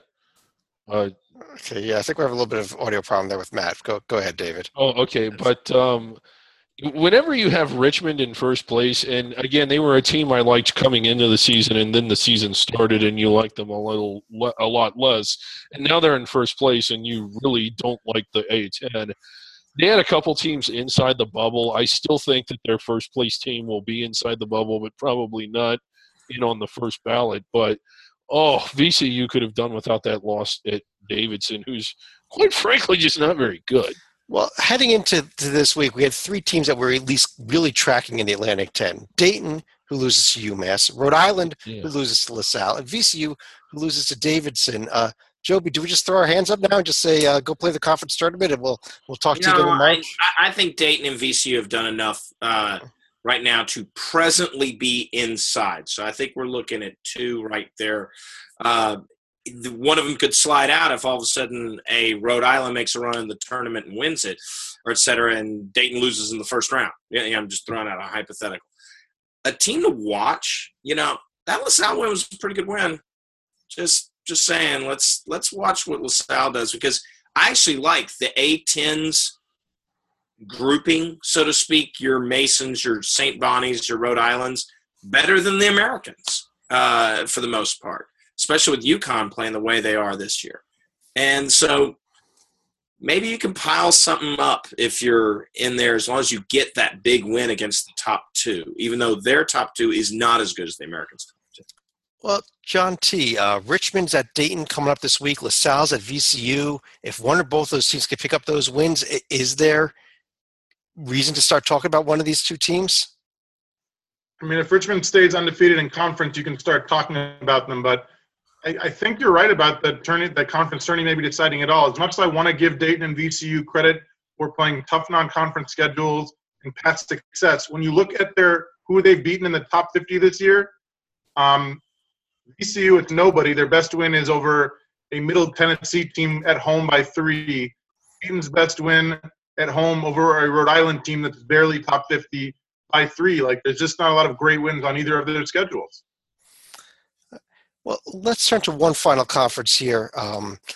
[SPEAKER 2] Okay. Yeah, I think we have a little bit of audio problem there with Matt. Go ahead, David.
[SPEAKER 1] Oh, okay. But whenever you have Richmond in first place, and again, they were a team I liked coming into the season, and then the season started, and you liked them a lot less, and now they're in first place, and you really don't like the A10. They had a couple teams inside the bubble. I still think that their first place team will be inside the bubble, but probably not on the first ballot. But VCU could have done without that loss at Davidson, who's quite frankly just not very good.
[SPEAKER 2] Well, heading into this week, we had 3 teams that were at least really tracking in the Atlantic 10. Dayton, who loses to UMass, Rhode Island, who loses to LaSalle, and VCU, who loses to Davidson. Joby, do we just throw our hands up now and just say, go play the conference tournament, and we'll talk to you again in March?
[SPEAKER 5] I think Dayton and VCU have done enough right now to presently be inside. So I think we're looking at 2 right there. One of them could slide out if all of a sudden a Rhode Island makes a run in the tournament and wins it, or et cetera, and Dayton loses in the first round. I'm just throwing out a hypothetical. A team to watch, that LaSalle win was a pretty good win. Just saying, let's watch what LaSalle does, because I actually like the A10s grouping, so to speak, your Masons, your St. Bonnies, your Rhode Islands, better than the Americans for the most part, especially with UConn playing the way they are this year. And so maybe you can pile something up if you're in there, as long as you get that big win against the top 2, even though their top 2 is not as good as the Americans' top 2.
[SPEAKER 2] Well, John T., Richmond's at Dayton coming up this week. LaSalle's at VCU. If one or both those teams can pick up those wins, is there reason to start talking about one of these 2 teams?
[SPEAKER 4] I mean, if Richmond stays undefeated in conference, you can start talking about them, but I think you're right about that conference tourney maybe deciding it all. As much as I want to give Dayton and VCU credit for playing tough non-conference schedules and past success, when you look at who they've beaten in the top 50 this year, VCU, it's nobody. Their best win is over a Middle Tennessee team at home by 3. Dayton's best win at home over a Rhode Island team that's barely top 50 by 3. Like, there's just not a lot of great wins on either of their schedules. Well,
[SPEAKER 2] let's turn to one final conference here.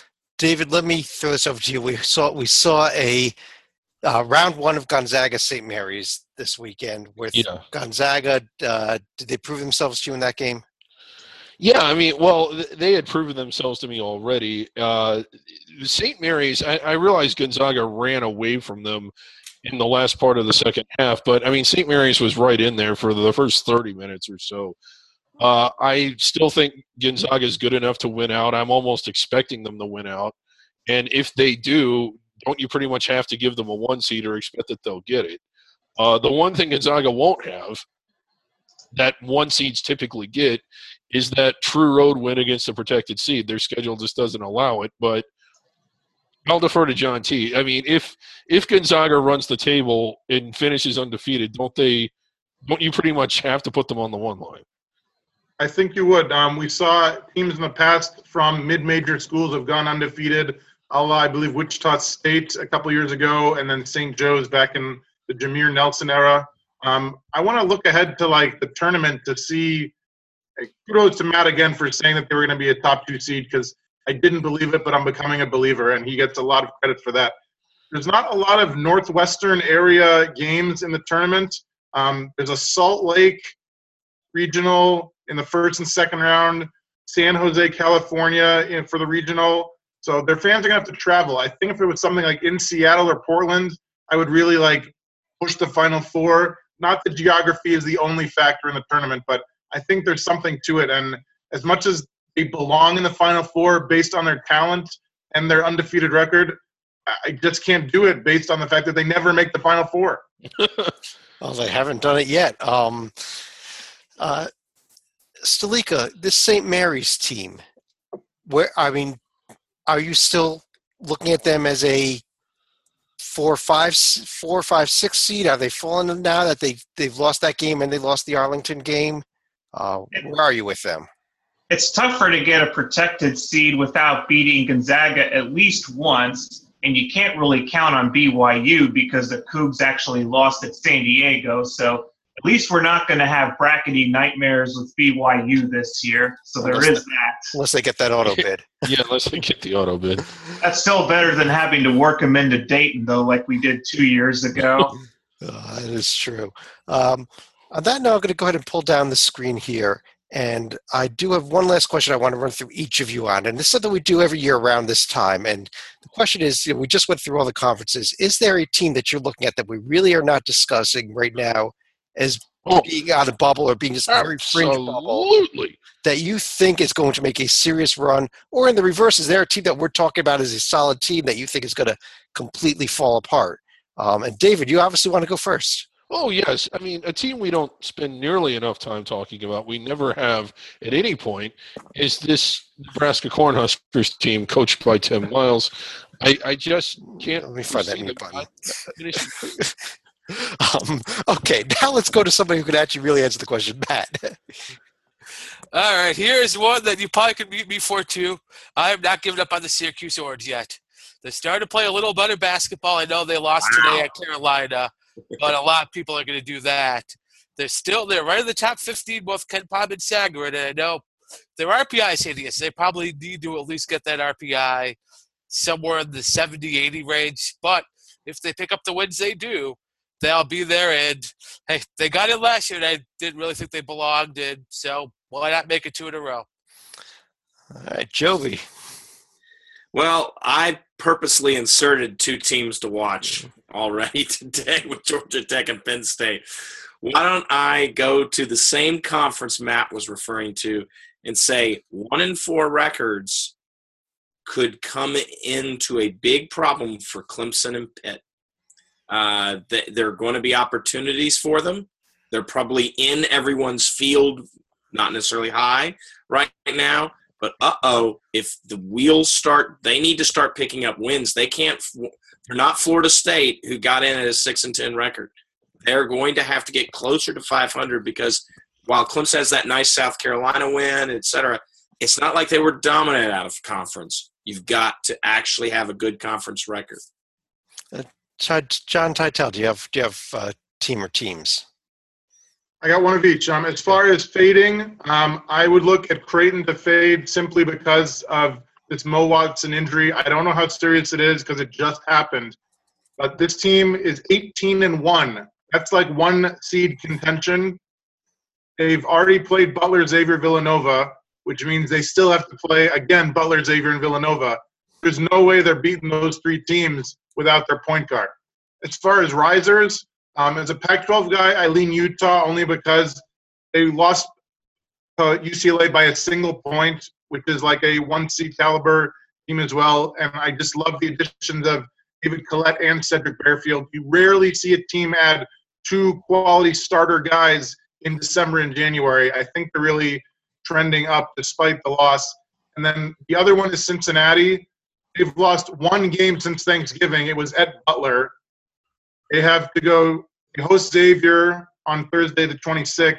[SPEAKER 2] David, let me throw this over to you. We saw a round one of Gonzaga St. Mary's this weekend with Gonzaga. Did they prove themselves to you in that game?
[SPEAKER 1] Yeah, I mean, well, they had proven themselves to me already. St. Mary's, I realized Gonzaga ran away from them in the last part of the second half, but I mean, St. Mary's was right in there for the first 30 minutes or so. I still think Gonzaga is good enough to win out. I'm almost expecting them to win out. And if they do, don't you pretty much have to give them a 1 seed or expect that they'll get it? The one thing Gonzaga won't have that 1 seeds typically get is that true road win against a protected seed. Their schedule just doesn't allow it, but I'll defer to John T. I mean, if Gonzaga runs the table and finishes undefeated, don't you pretty much have to put them on the 1 line?
[SPEAKER 4] I think you would. We saw teams in the past from mid-major schools have gone undefeated. I believe Wichita State a couple years ago, and then St. Joe's back in the Jameer Nelson era. I want to look ahead to the tournament to see. Kudos to Matt again for saying that they were going to be a top 2 seed, because I didn't believe it, but I'm becoming a believer, and he gets a lot of credit for that. There's not a lot of Northwestern area games in the tournament. There's a Salt Lake regional in the first and second round, San Jose, California for the regional. So their fans are going to have to travel. I think if it was something like in Seattle or Portland, I would really push the Final Four. Not that geography is the only factor in the tournament, but I think there's something to it. And as much as they belong in the Final Four based on their talent and their undefeated record, I just can't do it based on the fact that they never make the Final Four.
[SPEAKER 2] Well, they haven't done it yet. Stalika, this St. Mary's team, are you still looking at them as a 4, 5, 6 seed? Are they fallen now that they've lost that game and they lost the Arlington game? Where are you with them?
[SPEAKER 3] It's tougher to get a protected seed without beating Gonzaga at least once, and you can't really count on BYU because the Cougs actually lost at San Diego. So at least we're not going to have brackety nightmares with BYU this year. So there is that.
[SPEAKER 2] Unless they get that auto bid.
[SPEAKER 1] Yeah, unless they get the auto bid.
[SPEAKER 3] That's still better than having to work them into Dayton, though, like we did 2 years ago.
[SPEAKER 2] That is true. On that note, I'm going to go ahead and pull down the screen here. And I do have one last question I want to run through each of you on. And this is something we do every year around this time. And the question is, we just went through all the conferences. Is there a team that you're looking at that we really are not discussing right now as being on a bubble or being just very fringe bubble that you think is going to make a serious run? Or in the reverse, is there a team that we're talking about as a solid team that you think is going to completely fall apart? And David, you obviously want to go first.
[SPEAKER 1] Oh, yes. I mean, a team we don't spend nearly enough time talking about, we never have at any point, is this Nebraska Cornhuskers team coached by Tim Miles. I just can't.
[SPEAKER 2] Let me find that mute button. Okay, now let's go to somebody who can actually really answer the question. Matt.
[SPEAKER 6] All right, here's one that you probably could beat me for, too. I have not given up on the Syracuse Orange yet. They started to play a little better basketball. I know they lost today at Carolina, but a lot of people are going to do that. They're right in the top 15, both Ken Pom and Sagarin, and I know their RPI is hideous. They probably need to at least get that RPI somewhere in the 70, 80 range. But if they pick up the wins they do, they'll be there. And, hey, they got it last year, and I didn't really think they belonged in. So why not make it 2 in a row?
[SPEAKER 2] All right, Jovi.
[SPEAKER 5] Well, I purposely inserted 2 teams to watch already today with Georgia Tech and Penn State. Why don't I go to the same conference Matt was referring to and say 1-4 records could come into a big problem for Clemson and Pitt. There are going to be opportunities for them. They're probably in everyone's field, not necessarily high right now. But if the wheels start, they need to start picking up wins. They're not Florida State, who got in at a 6-10 record. They're going to have to get closer to 500 because while Clemson has that nice South Carolina win, et cetera, it's not like they were dominant out of conference. You've got to actually have a good conference record.
[SPEAKER 2] John Titel, do you have team or teams?
[SPEAKER 4] I got one of each. As far as fading, I would look at Creighton to fade simply because of this Mo Watson injury. I don't know how serious it is because it just happened. But this team is 18-1. That's like 1 seed contention. They've already played Butler, Xavier, Villanova, which means they still have to play, again, Butler, Xavier, and Villanova. There's no way they're beating those 3 teams without their point guard. As far as risers, as a Pac-12 guy, I lean Utah only because they lost UCLA by a single point, which is like a 1 seed caliber team as well. And I just love the additions of David Collette and Cedric Bearfield. You rarely see a team add 2 quality starter guys in December and January. I think they're really trending up despite the loss. And then the other one is Cincinnati. They've lost 1 game since Thanksgiving. It was at Butler. They have to go host Xavier on Thursday the 26th,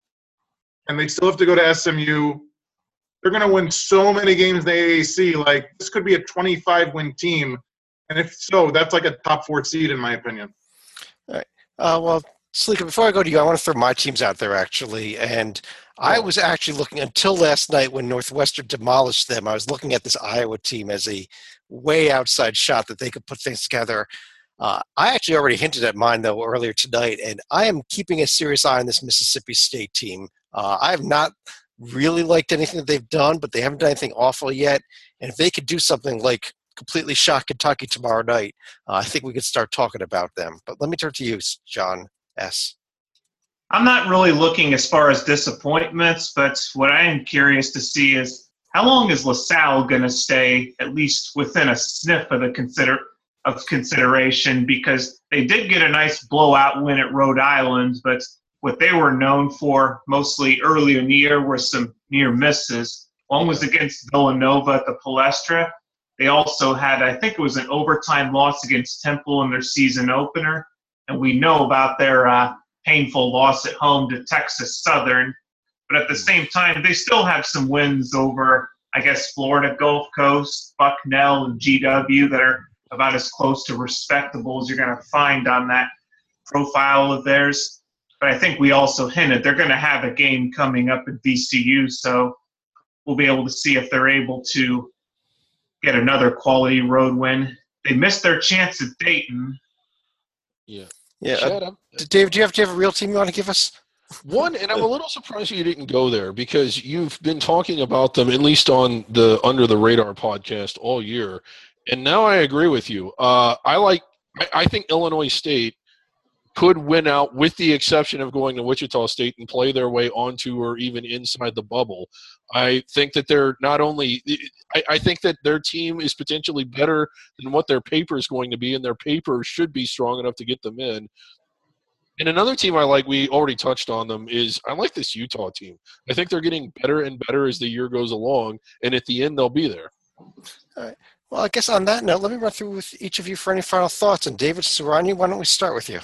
[SPEAKER 4] and they still have to go to SMU. They're going to win so many games in the AAC. Like, this could be a 25-win team. And if so, that's like a top 4 seed in my opinion.
[SPEAKER 2] All right. Well, Salika, before I go to you, I want to throw my teams out there, actually. And I was actually looking until last night when Northwestern demolished them. I was looking at this Iowa team as a way outside shot that they could put things together. I actually already hinted at mine, though, earlier tonight, and I am keeping a serious eye on this Mississippi State team. I have not really liked anything that they've done, but they haven't done anything awful yet. And if they could do something like completely shock Kentucky tomorrow night, I think we could start talking about them. But let me turn to you, John S.
[SPEAKER 3] I'm not really looking as far as disappointments, but what I am curious to see is how long is LaSalle going to stay at least within a sniff of the consideration, because they did get a nice blowout win at Rhode Island, but what they were known for mostly earlier in the year were some near misses. One was against Villanova at the Palestra. They also had, I think it was an overtime loss against Temple in their season opener, and we know about their painful loss at home to Texas Southern. But at the same time, they still have some wins over, I guess, Florida Gulf Coast, Bucknell, and GW that are about as close to respectable as you're going to find on that profile of theirs. But I think we also hinted they're going to have a game coming up at VCU, so we'll be able to see if they're able to get another quality road win. They missed their chance at Dayton.
[SPEAKER 1] Yeah.
[SPEAKER 2] Dave, do you have a real team you want to give us?
[SPEAKER 1] One, and I'm a little surprised you didn't go there because you've been talking about them, at least on the Under the Radar podcast, all year. And now I agree with you. I think Illinois State could win out, with the exception of going to Wichita State and play their way onto or even inside the bubble. I think that they're not only – I think that their team is potentially better than what their paper is going to be, and their paper should be strong enough to get them in. And another team I like, we already touched on them, is I like this Utah team. I think they're getting better and better as the year goes along, and at the end they'll be there.
[SPEAKER 2] All right. Well, I guess on that note, let me run through with each of you for any final thoughts. And David Serrani, why don't we start with you?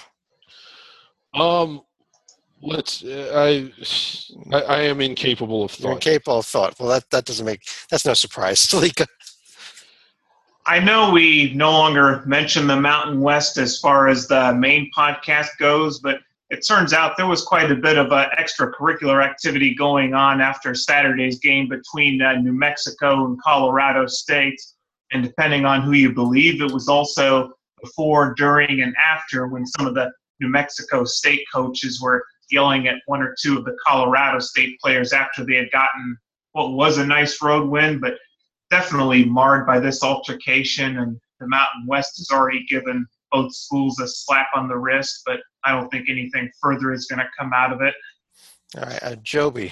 [SPEAKER 1] Let's. I am incapable of thought.
[SPEAKER 2] You're incapable of thought. Well, that doesn't make. That's no surprise. Salika.
[SPEAKER 3] I know we no longer mention the Mountain West as far as the main podcast goes, but it turns out there was quite a bit of extracurricular activity going on after Saturday's game between New Mexico and Colorado State. And depending on who you believe, it was also before, during, and after when some of the New Mexico State coaches were yelling at 1 or 2 of the Colorado State players after they had gotten what was a nice road win, but definitely marred by this altercation. And the Mountain West has already given both schools a slap on the wrist, but I don't think anything further is going to come out of it.
[SPEAKER 2] All right, Joby.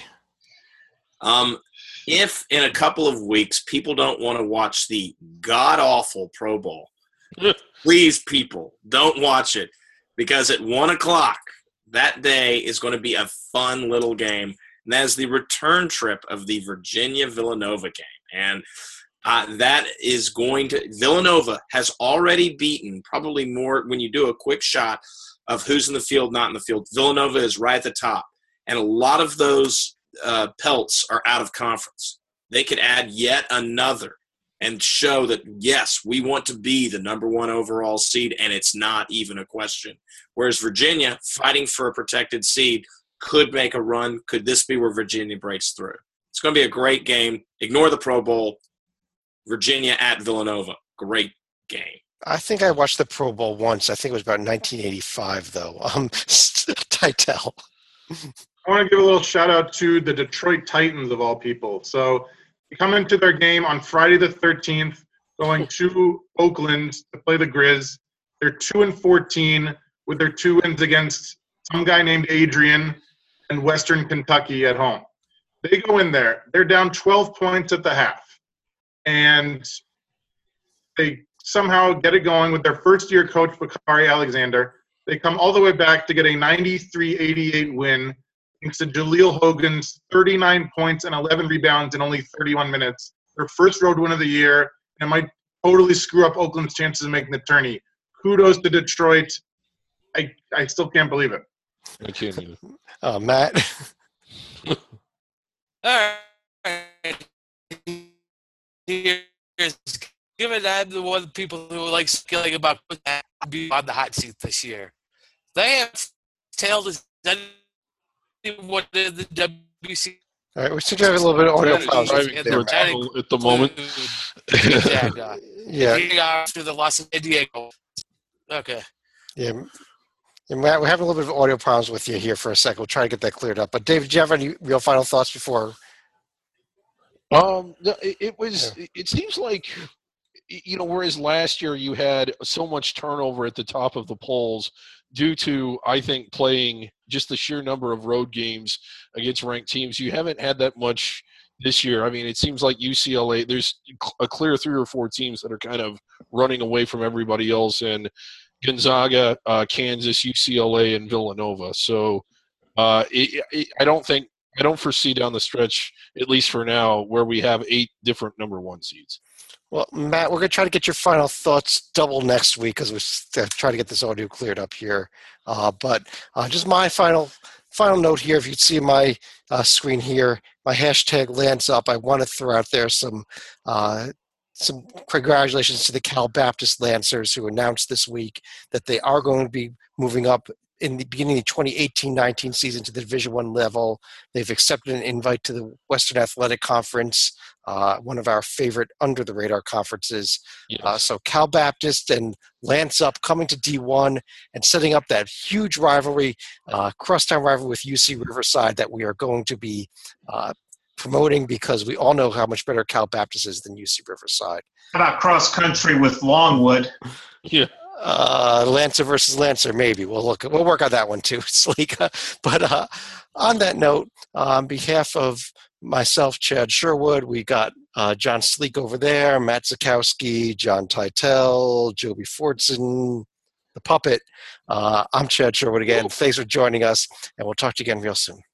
[SPEAKER 5] If in a couple of weeks people don't want to watch the god-awful Pro Bowl, please, people, don't watch it, because at 1 o'clock that day is going to be a fun little game, and that is the return trip of the Virginia-Villanova game. And that is going to – Villanova has already beaten probably more when you do a quick shot of who's in the field, not in the field. Villanova is right at the top, and a lot of those pelts are out of conference. They could add yet another and show that, yes, we want to be the number 1 overall seed, and it's not even a question. Whereas Virginia, fighting for a protected seed, could make a run. Could this be where Virginia breaks through? It's going to be a great game. Ignore the Pro Bowl. Virginia at Villanova. Great game.
[SPEAKER 2] I think I watched the Pro Bowl once. I think it was about 1985, though. Titel.
[SPEAKER 4] I want to give a little shout out to the Detroit Titans of all people. So they come into their game on Friday the 13th, going to Oakland to play the Grizz. They're 2-14 with their 2 wins against some guy named Adrian and Western Kentucky at home. They go in there. They're down 12 points at the half. And they somehow get it going with their first-year coach, Bakari Alexander. They come all the way back to get a 93-88 win thanks to Jaleel Hogan's 39 points and 11 rebounds in only 31 minutes. Their first road win of the year, and might totally screw up Oakland's chances of making the tourney. Kudos to Detroit. I still can't believe it.
[SPEAKER 1] I can't either.
[SPEAKER 2] Matt?
[SPEAKER 6] All right. Here's, given I'm the one of the people who like speculating about being on the hot seat this year, they have tailed as anyone in the WC.
[SPEAKER 2] All right, we seem to have a little bit of audio problems
[SPEAKER 1] at the moment.
[SPEAKER 2] Yeah.
[SPEAKER 6] After the loss of San Diego. Okay.
[SPEAKER 2] Yeah. And Matt, we're having a little bit of audio problems with you here for a second. We'll try to get that cleared up. But David, do you have any real final thoughts before?
[SPEAKER 1] It seems like, whereas last year you had so much turnover at the top of the polls due to, I think, playing just the sheer number of road games against ranked teams, you haven't had that much this year. I mean, it seems like UCLA, there's a clear 3 or 4 teams that are kind of running away from everybody else, and Gonzaga, Kansas, UCLA, and Villanova. So I don't foresee down the stretch, at least for now, where we have 8 different number 1 seeds.
[SPEAKER 2] Well, Matt, we're going to try to get your final thoughts double next week because we're trying to get this audio cleared up here. But just my final note here, if you see my screen here, my hashtag lands up. I want to throw out there some congratulations to the Cal Baptist Lancers who announced this week that they are going to be moving up in the beginning of the 2018-19 season to the Division I level. They've accepted an invite to the Western Athletic Conference, one of our favorite under-the-radar conferences.
[SPEAKER 1] Yes.
[SPEAKER 2] So Cal Baptist and Lance Up coming to D1 and setting up that huge rivalry, crosstown rivalry with UC Riverside that we are going to be promoting because we all know how much better Cal Baptist is than UC Riverside.
[SPEAKER 3] How about cross-country with Longwood?
[SPEAKER 1] Yeah.
[SPEAKER 2] Lancer versus Lancer, maybe. We'll work on that one too, Sleek. But on that note, on behalf of myself, Chad Sherwood, we got John Sleek over there, Matt Zakowski, John Titel, Joby Fortson, the puppet. I'm Chad Sherwood again. Thanks for joining us, and we'll talk to you again real soon.